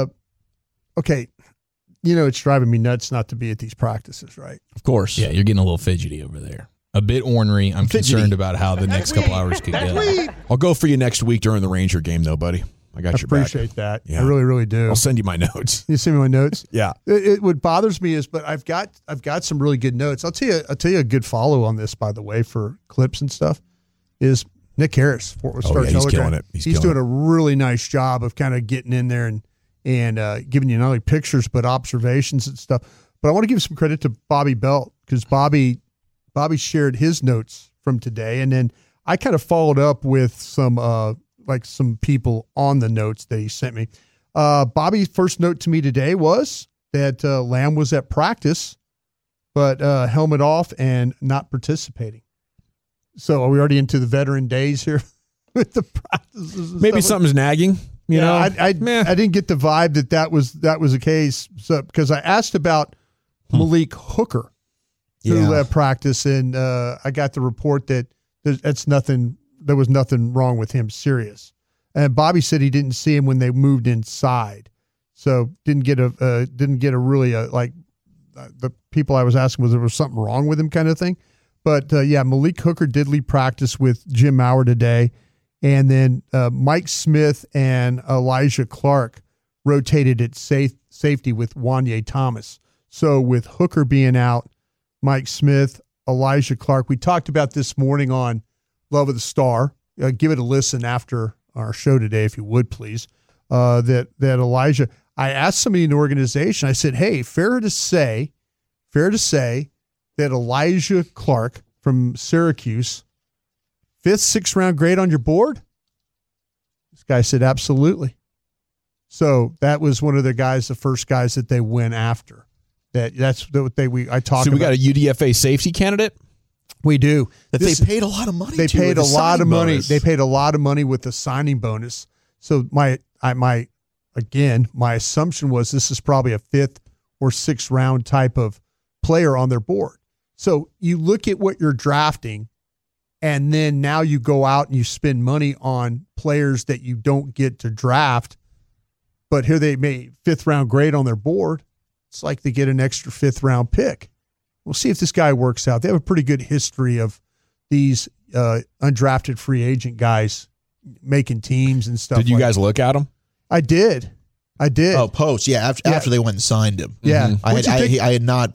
Speaker 22: Okay. It's driving me nuts not to be at these practices, right?
Speaker 14: Of course. Yeah, you're getting a little fidgety over there. A bit ornery. I'm concerned about how the next couple hours could go.
Speaker 10: I'll go for you next week during the Ranger game, though, buddy. I got your back.
Speaker 22: Appreciate that.
Speaker 10: Yeah.
Speaker 22: I really, really do.
Speaker 10: I'll send you my notes.
Speaker 22: You send me my notes?
Speaker 10: Yeah.
Speaker 22: What bothers me is, but I've got some really good notes. I'll tell you a good follow on this, by the way, for clips and stuff, is Nick Harris. Fort Worth Star
Speaker 10: he's
Speaker 22: Telegram.
Speaker 10: killing it.
Speaker 22: He's doing a really nice job of kind of getting in there and giving you not only pictures but observations and stuff. But I want to give some credit to Bobby Belt, because Bobby shared his notes from today, and then I kind of followed up with some people on the notes that he sent me. Bobby's first note to me today was that Lamb was at practice, but helmet off and not participating. So are we already into the veteran days here with the practices?
Speaker 10: Maybe something's nagging. You know,
Speaker 22: I didn't get the vibe that was the case. So because I asked about Malik Hooker, who led practice, and I got the report that there was nothing wrong with him serious. And Bobby said he didn't see him when they moved inside, so didn't get a really the people I was asking was there was something wrong with him kind of thing. But Malik Hooker did lead practice with Jim Maurer today. And then Mike Smith and Elijah Clark rotated at safety with Wanye Thomas. So with Hooker being out, Mike Smith, Elijah Clark, we talked about this morning on Love of the Star. Give it a listen after our show today, if you would, please. That Elijah, I asked somebody in the organization, I said, hey, fair to say that Elijah Clark from Syracuse, 5th, 6th round grade on your board? This guy said, absolutely. So that was one of the first guys that they went after. That's what I talked about.
Speaker 10: So we got a UDFA safety candidate?
Speaker 22: We do.
Speaker 8: They paid a lot of money.
Speaker 22: They paid a lot of money. They paid a lot of money with the signing bonus. So my assumption was this is probably a 5th or 6th round type of player on their board. So you look at what you're drafting, and then now you go out and you spend money on players that you don't get to draft, but here they made 5th round grade on their board. It's like they get an extra 5th round pick. We'll see if this guy works out. They have a pretty good history of these undrafted free agent guys making teams and stuff.
Speaker 10: Did you guys look at him?
Speaker 22: I did.
Speaker 8: Oh, post. Yeah. After they went and signed him.
Speaker 22: Yeah.
Speaker 8: I had not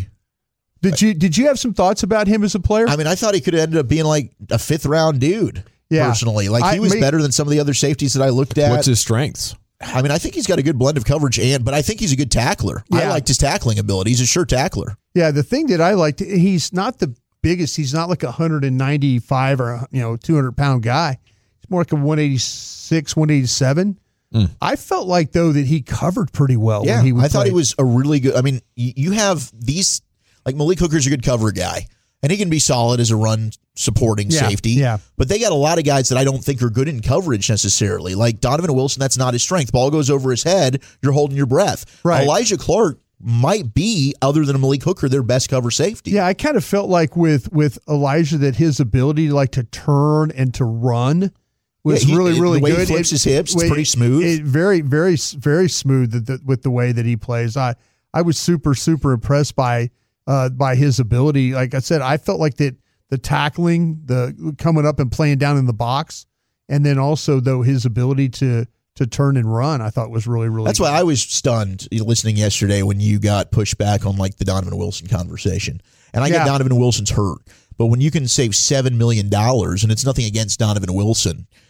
Speaker 22: Did you have some thoughts about him as a player?
Speaker 8: I mean, I thought he could have ended up being like a 5th round dude.
Speaker 22: Yeah.
Speaker 8: Personally, he was better than some of the other safeties that I looked at.
Speaker 10: What's his strengths?
Speaker 8: I mean, I think he's got a good blend of coverage, but I think he's a good tackler.
Speaker 22: Yeah.
Speaker 8: I liked his tackling ability. He's a sure tackler.
Speaker 22: Yeah, the thing that I liked, he's not the biggest. He's not like a 195 or 200-pound guy. He's more like a 186, 187. I felt like, though, that he covered pretty well.
Speaker 8: Yeah,
Speaker 22: when he would
Speaker 8: I thought
Speaker 22: play.
Speaker 8: he was a really good. I mean, you have these, like Malik Hooker's a good cover guy, and he can be solid as a run supporting safety.
Speaker 22: Yeah.
Speaker 8: But they got a lot of guys that I don't think are good in coverage necessarily. Like Donovan Wilson, that's not his strength. Ball goes over his head, you're holding your breath.
Speaker 22: Right.
Speaker 8: Elijah Clark might be, other than Malik Hooker, their best cover safety.
Speaker 22: Yeah, I kind of felt like with Elijah that his ability to turn and to run was really
Speaker 8: the way
Speaker 22: good.
Speaker 8: He flips his hips, it's pretty smooth.
Speaker 22: Very, very, very smooth with the way that he plays. I was super, super impressed by his ability. Like I said, I felt like that the tackling, the coming up and playing down in the box, and then also though his ability to turn and run, I thought was really, really
Speaker 8: That's
Speaker 22: good.
Speaker 8: why I was stunned listening yesterday when you got pushed back on the Donovan Wilson conversation. And I get Donovan Wilson's hurt, but when you can save $7 million, and it's nothing against Donovan Wilson,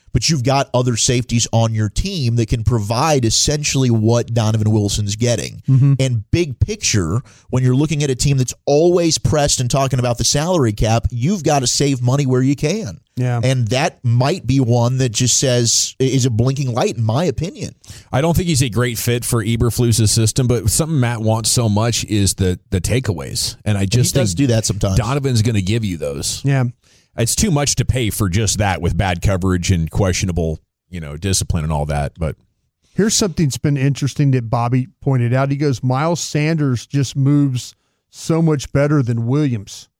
Speaker 15: but you've got other safeties on your team that can provide essentially what Donovan Wilson's getting.
Speaker 22: Mm-hmm.
Speaker 15: And big picture, when you're looking at a team that's always pressed and talking about the salary cap, you've got to save money where you can.
Speaker 22: Yeah.
Speaker 15: And that might be one that just is a blinking light, in my opinion.
Speaker 10: I don't think he's a great fit for Eberflus's system, but something Matt wants so much is the takeaways. And I just
Speaker 15: he does do that sometimes.
Speaker 10: Donovan's going to give you those.
Speaker 22: Yeah.
Speaker 10: It's too much to pay for just that with bad coverage and questionable, discipline and all that. But
Speaker 22: here's something that's been interesting that Bobby pointed out. He goes, Miles Sanders just moves so much better than Williams.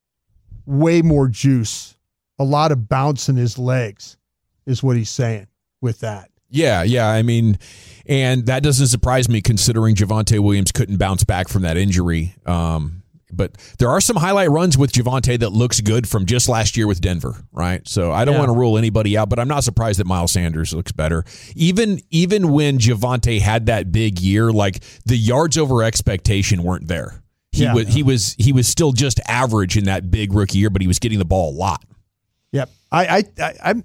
Speaker 22: Way more juice. A lot of bounce in his legs is what he's saying with that.
Speaker 10: Yeah. I mean, and that doesn't surprise me considering Javonte Williams couldn't bounce back from that injury. But there are some highlight runs with Javonte that looks good from just last year with Denver, right? So I don't want to rule anybody out, but I'm not surprised that Miles Sanders looks better. Even when Javonte had that big year, like the yards over expectation weren't there. He was still just average in that big rookie year, but he was getting the ball a lot.
Speaker 22: Yep. I'm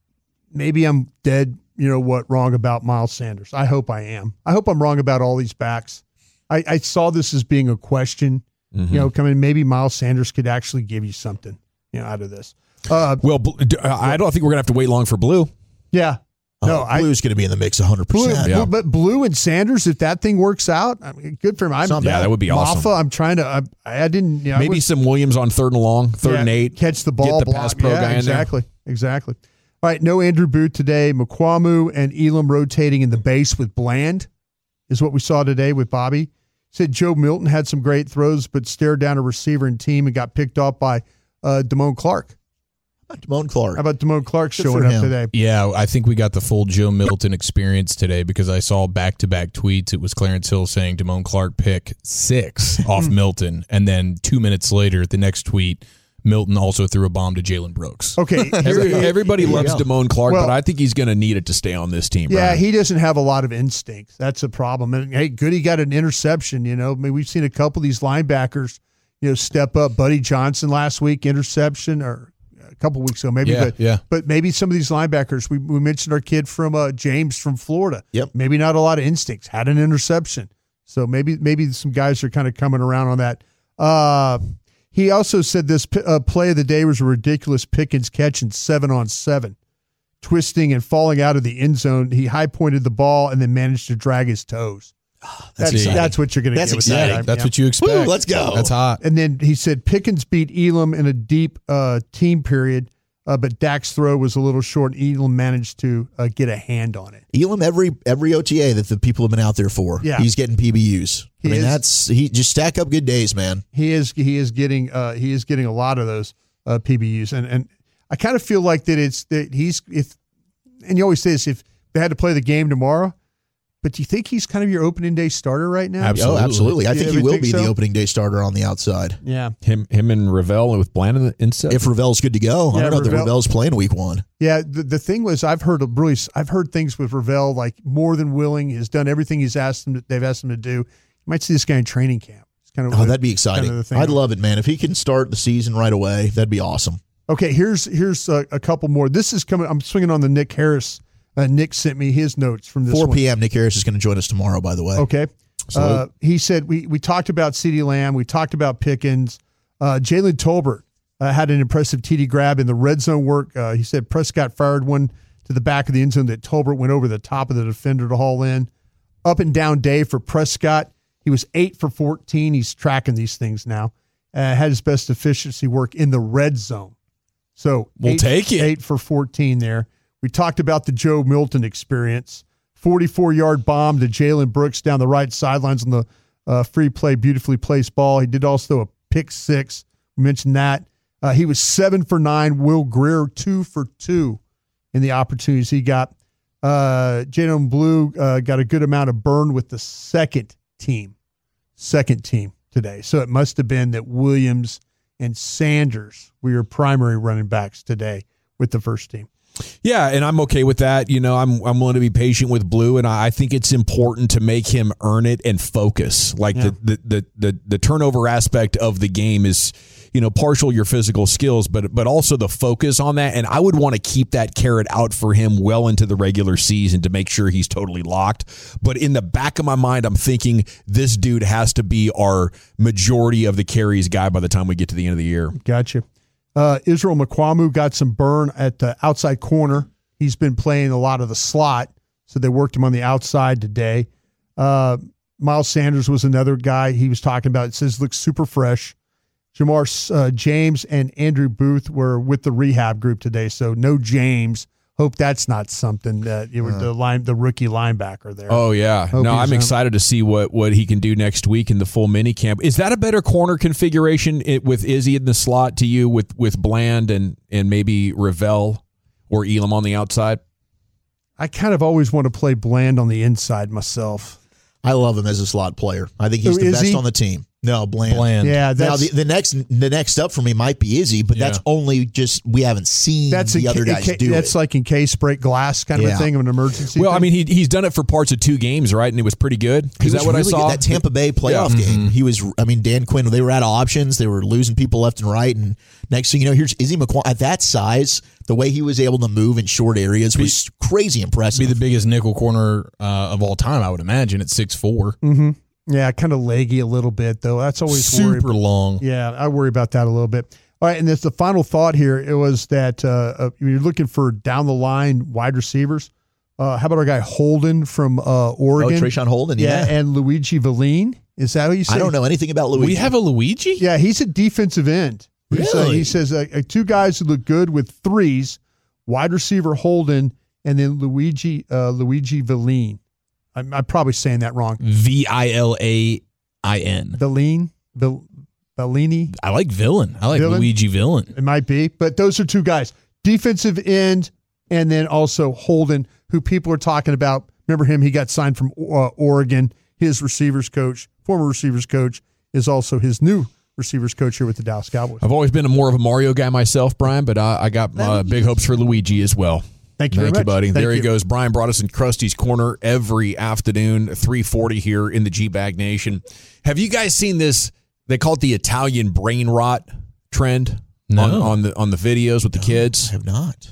Speaker 22: maybe I'm dead, wrong about Miles Sanders. I hope I am. I hope I'm wrong about all these backs. I saw this as being a question. Coming, maybe Miles Sanders could actually give you something, out of this.
Speaker 10: I don't think we're gonna have to wait long for Blue.
Speaker 22: Yeah, no,
Speaker 15: Blue's going to be in the mix 100%.
Speaker 22: But Blue and Sanders, if that thing works out, I mean, good for him.
Speaker 10: That would be awesome.
Speaker 22: Maffa, I'm trying to. I didn't.
Speaker 10: Maybe some Williams on 3rd and long, 3rd and 8,
Speaker 22: catch the ball,
Speaker 10: get the pass pro guy in there.
Speaker 22: Exactly. All right, no Andrew Booth today. McQuamu and Elam rotating in the base with Bland is what we saw today with Bobby. Said Joe Milton had some great throws, but stared down a receiver and team and got picked off by Damone Clark. How about Damone Clark showing up today?
Speaker 14: Yeah, I think we got the full Joe Milton experience today because I saw back-to-back tweets. It was Clarence Hill saying Damone Clark pick 6 off Milton, and then 2 minutes later, the next tweet, Milton also threw a bomb to Jalen Brooks.
Speaker 22: Okay.
Speaker 10: Everybody loves Damone Clark, but I think he's going to need it to stay on this team.
Speaker 22: Yeah,
Speaker 10: Brian.
Speaker 22: he doesn't have a lot of instincts. That's a problem. And hey, Goody got an interception. I mean, we've seen a couple of these linebackers, step up. Buddy Johnson last week, interception, or a couple weeks ago, maybe. But maybe some of these linebackers, we mentioned our kid from James from Florida.
Speaker 15: Yep.
Speaker 22: Maybe not a lot of instincts. Had an interception. So maybe some guys are kind of coming around on that. He also said this play of the day was a ridiculous Pickens catch in 7-on-7, twisting and falling out of the end zone. He high-pointed the ball and then managed to drag his toes. That's what you're going to get.
Speaker 15: That's exciting.
Speaker 22: With that.
Speaker 14: That's what you expect.
Speaker 15: Woo, let's go.
Speaker 14: That's hot.
Speaker 22: And then he said Pickens beat Elam in a deep team period, but Dak's throw was a little short. Elam managed to get a hand on it.
Speaker 15: Elam, every OTA that the people have been out there for, he's getting PBUs. He just stack up good days, man.
Speaker 22: He is getting a lot of those PBUs, and I kind of feel like that and you always say this, if they had to play the game tomorrow. But do you think he's kind of your opening day starter right now?
Speaker 15: Absolutely. I think he will be the opening day starter on the outside.
Speaker 22: Yeah.
Speaker 10: Him and Ravel with Bland instead.
Speaker 15: If Ravel's good to go. I don't know that Ravel's playing week 1.
Speaker 22: Yeah. The thing was, I've heard things with Ravel, like more than willing, has done everything they've asked him to do. You might see this guy in training camp. It's kind of
Speaker 15: that'd be exciting.
Speaker 22: Kind of
Speaker 15: I'd love it, man. If he can start the season right away, that'd be awesome.
Speaker 22: Okay. Here's a couple more. This is coming. I'm swinging on the Nick Harris. Nick sent me his notes from this
Speaker 15: 4 p.m. Nick Harris is going to join us tomorrow, by the way.
Speaker 22: Okay. He said, we talked about CeeDee Lamb. We talked about Pickens. Jalen Tolbert had an impressive TD grab in the red zone work. He said Prescott fired one to the back of the end zone that Tolbert went over the top of the defender to haul in. Up and down day for Prescott. He was 8 for 14. He's tracking these things now. Had his best efficiency work in the red zone. So
Speaker 10: we'll take it.
Speaker 22: 8 for 14 there. We talked about the Joe Milton experience. 44-yard bomb to Jalen Brooks down the right sidelines on the free play, beautifully placed ball. He did also a pick 6. We mentioned that. He was 7 for 9. Will Greer 2 for 2 in the opportunities he got. Jalen Blue got a good amount of burn with the second team today. So it must have been that Williams and Sanders were your primary running backs today with the first team.
Speaker 10: Yeah, and I'm okay with that. I'm willing to be patient with Blue, and I think it's important to make him earn it and focus. Like the turnover aspect of the game is, partial your physical skills, but also the focus on that. And I would want to keep that carrot out for him well into the regular season to make sure he's totally locked. But in the back of my mind, I'm thinking this dude has to be our majority of the carries guy by the time we get to the end of the year.
Speaker 22: Gotcha. Israel Mukuamu got some burn at the outside corner. He's been playing a lot of the slot, so they worked him on the outside today. Miles Sanders was another guy he was talking about. It says looks super fresh. Jamar James and Andrew Booth were with the rehab group today, so no James. Hope that's not something that the rookie linebacker there.
Speaker 10: Oh yeah, I'm excited to see what he can do next week in the full mini camp. Is that a better corner configuration with Izzy in the slot to you with Bland and maybe Ravel or Elam on the outside?
Speaker 22: I kind of always want to play Bland on the inside myself.
Speaker 15: I love him as a slot player. I think he's the best on the team. No, Bland.
Speaker 22: Yeah,
Speaker 15: now the next up for me might be Izzy, but that's only just we haven't seen the other guys do it.
Speaker 22: That's like in case break glass kind of a thing of an emergency.
Speaker 10: Well,
Speaker 22: thing.
Speaker 10: I mean, he's done it for parts of 2 games, right? And it was pretty good. Is that what I saw?
Speaker 15: That Tampa Bay playoff game. He was. I mean, Dan Quinn. They were out of options. They were losing people left and right. And next thing you know, here's Izzy McQuan at that size. The way he was able to move in short areas was crazy impressive.
Speaker 14: Be the biggest nickel corner of all time, I would imagine, at 6'4".
Speaker 22: Mm-hmm. Yeah, kind of leggy a little bit, though. That's always
Speaker 14: super long.
Speaker 22: Yeah, I worry about that a little bit. All right, and that's the final thought here. It was that you're looking for down-the-line wide receivers. How about our guy Holden from Oregon?
Speaker 15: Oh, Trayshawn Holden,
Speaker 22: yeah. And Luigi Valine. Is that what you say?
Speaker 15: I don't know anything about Luigi.
Speaker 14: We have a Luigi?
Speaker 22: Yeah, he's a defensive end.
Speaker 15: Really?
Speaker 22: He says 2 guys who look good with threes, wide receiver Holden, and then Luigi Valine. I'm probably saying that wrong.
Speaker 14: Villain.
Speaker 22: Valine? Bellini?
Speaker 14: I like Villain. I like Luigi Villain.
Speaker 22: It might be, but those are 2 guys. Defensive end, and then also Holden, who people are talking about. Remember him? He got signed from Oregon. His receivers coach, former receivers coach, is also his new receivers coach here with the Dallas Cowboys.
Speaker 10: I've always been more of a Mario guy myself, Brian, but I got big hopes for Luigi as well.
Speaker 22: Thank you very much.
Speaker 10: Buddy.
Speaker 22: Thank
Speaker 10: there he
Speaker 22: you.
Speaker 10: goes. Brian brought us in Krusty's Corner every afternoon, 3:40 here in the G-Bag Nation. Have you guys seen this? They call it the Italian brain rot trend on the videos with the kids.
Speaker 15: I have not.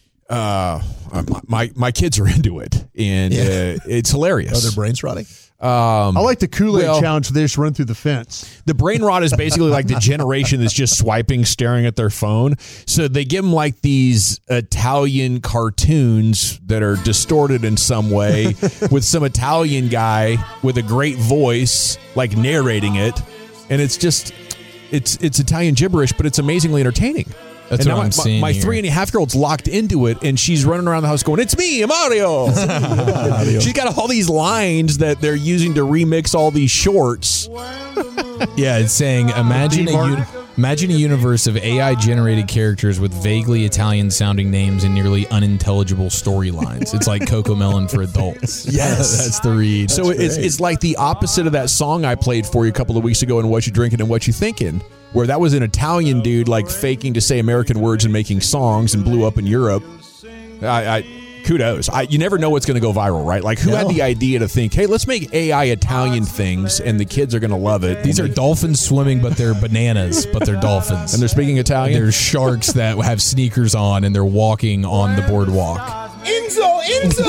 Speaker 10: My kids are into it, and it's hilarious.
Speaker 15: Oh, their brains rotting?
Speaker 22: I like the Kool-Aid challenge. They just run through the fence.
Speaker 10: The brain rot is basically like the generation that's just swiping, staring at their phone. So they give them like these Italian cartoons that are distorted in some way with some Italian guy with a great voice, like narrating it. And it's just, it's Italian gibberish, but it's amazingly entertaining.
Speaker 14: That's
Speaker 10: and
Speaker 14: what I'm seeing.
Speaker 10: My 3.5-year-old's locked into it, and she's running around the house going, "It's me, Mario." She's got all these lines that they're using to remix all these shorts.
Speaker 14: Yeah, it's saying, imagine a universe of AI-generated characters with vaguely Italian-sounding names and nearly unintelligible storylines. It's like Cocomelon for adults.
Speaker 10: Yes.
Speaker 14: That's the read.
Speaker 10: So it's like the opposite of that song I played for you a couple of weeks ago in What You Drinking and What You Thinking, where that was an Italian dude like faking to say American words and making songs and blew up in Europe. Kudos. You never know what's going to go viral, right? Like, who had the idea to think, hey, let's make AI Italian things, and the kids are going to love it.
Speaker 14: These are dolphins swimming, but they're bananas, but they're dolphins.
Speaker 10: And they're speaking Italian?
Speaker 14: They're sharks that have sneakers on, and they're walking on the boardwalk.
Speaker 17: Enzo!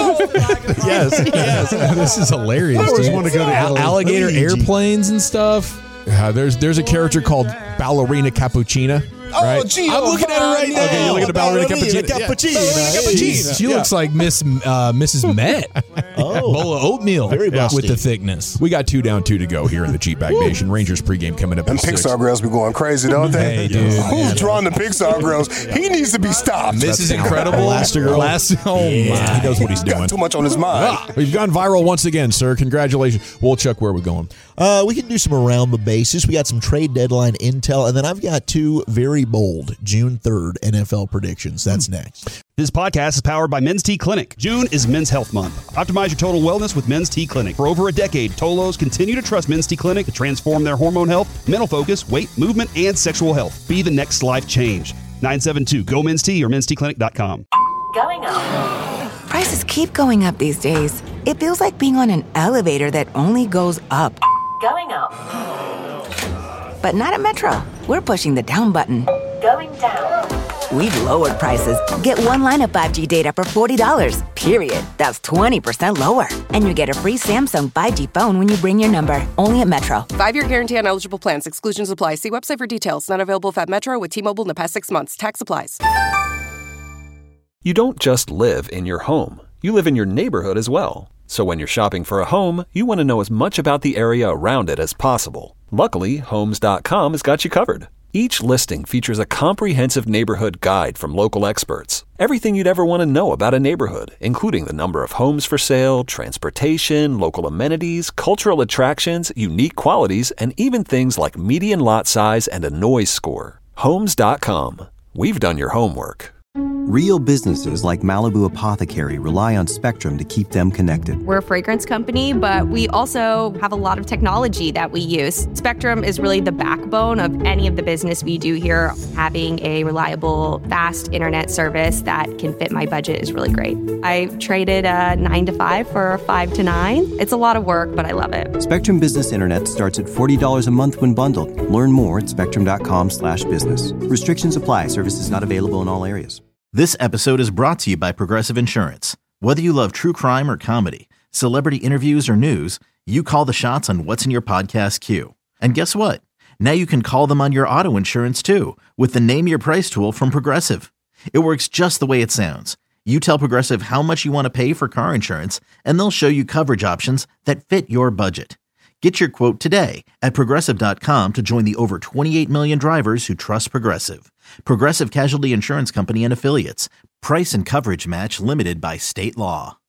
Speaker 10: Yes.
Speaker 14: This is hilarious.
Speaker 22: I always want to go to Italy.
Speaker 14: Alligator airplanes and stuff.
Speaker 10: There's a character called Ballerina Cappuccina. Right?
Speaker 17: I'm looking at her right now.
Speaker 10: Okay, you're looking at Ballerina Cappuccina.
Speaker 17: Cappuccina.
Speaker 14: She looks like Mrs. Met. Bowl of oatmeal
Speaker 15: Very busty.
Speaker 14: with the thickness.
Speaker 10: We got 2 down, 2 to go here in the G-Bag Nation. Rangers pregame coming up
Speaker 17: Them
Speaker 10: at 6.
Speaker 17: Pixar girls be going crazy, don't they?
Speaker 14: Hey, dude.
Speaker 17: Who's drawing the Pixar girls? He needs to be stopped.
Speaker 14: Mrs. Incredible.
Speaker 10: He knows what he's doing.
Speaker 17: Got too much on his mind.
Speaker 10: We've gone viral once again, sir. Congratulations. Chuck, where are we going?
Speaker 15: We can do some around the bases. We got some trade deadline intel, and then I've got 2 very bold June 3rd NFL predictions. That's next.
Speaker 1: This podcast is powered by Men's T Clinic. June is Men's Health Month. Optimize your total wellness with Men's T Clinic. For over a decade, Tolos continue to trust Men's T Clinic to transform their hormone health, mental focus, weight, movement, and sexual health. Be the next life change. 972-GO-MEN'S-T or mensteclinic.com.
Speaker 2: Going up.
Speaker 3: Prices keep going up these days. It feels like being on an elevator that only goes up.
Speaker 2: Going up.
Speaker 3: But not at Metro. We're pushing the down button.
Speaker 2: Going down.
Speaker 3: We've lowered prices. Get one line of 5G data for $40, period. That's 20% lower. And you get a free Samsung 5G phone when you bring your number. Only at Metro.
Speaker 4: 5-year guarantee on eligible plans. Exclusions apply. See website for details. Not available at Metro with T-Mobile in the past 6 months. Tax applies.
Speaker 5: You don't just live in your home. You live in your neighborhood as well. So when you're shopping for a home, you want to know as much about the area around it as possible. Luckily, Homes.com has got you covered. Each listing features a comprehensive neighborhood guide from local experts. Everything you'd ever want to know about a neighborhood, including the number of homes for sale, transportation, local amenities, cultural attractions, unique qualities, and even things like median lot size and a noise score. Homes.com. We've done your homework.
Speaker 13: Real businesses like Malibu Apothecary rely on Spectrum to keep them connected.
Speaker 20: We're a fragrance company, but we also have a lot of technology that we use. Spectrum is really the backbone of any of the business we do here. Having a reliable, fast internet service that can fit my budget is really great. I traded a 9 to 5 for a 5 to 9. It's a lot of work, but I love it.
Speaker 13: Spectrum Business Internet starts at $40 a month when bundled. Learn more at spectrum.com/business. Restrictions apply. Services not available in all areas.
Speaker 16: This episode is brought to you by Progressive Insurance. Whether you love true crime or comedy, celebrity interviews or news, you call the shots on what's in your podcast queue. And guess what? Now you can call them on your auto insurance too with the Name Your Price tool from Progressive. It works just the way it sounds. You tell Progressive how much you want to pay for car insurance, and they'll show you coverage options that fit your budget. Get your quote today at Progressive.com to join the over 28 million drivers who trust Progressive. Progressive Casualty Insurance Company and Affiliates. Price and coverage match limited by state law.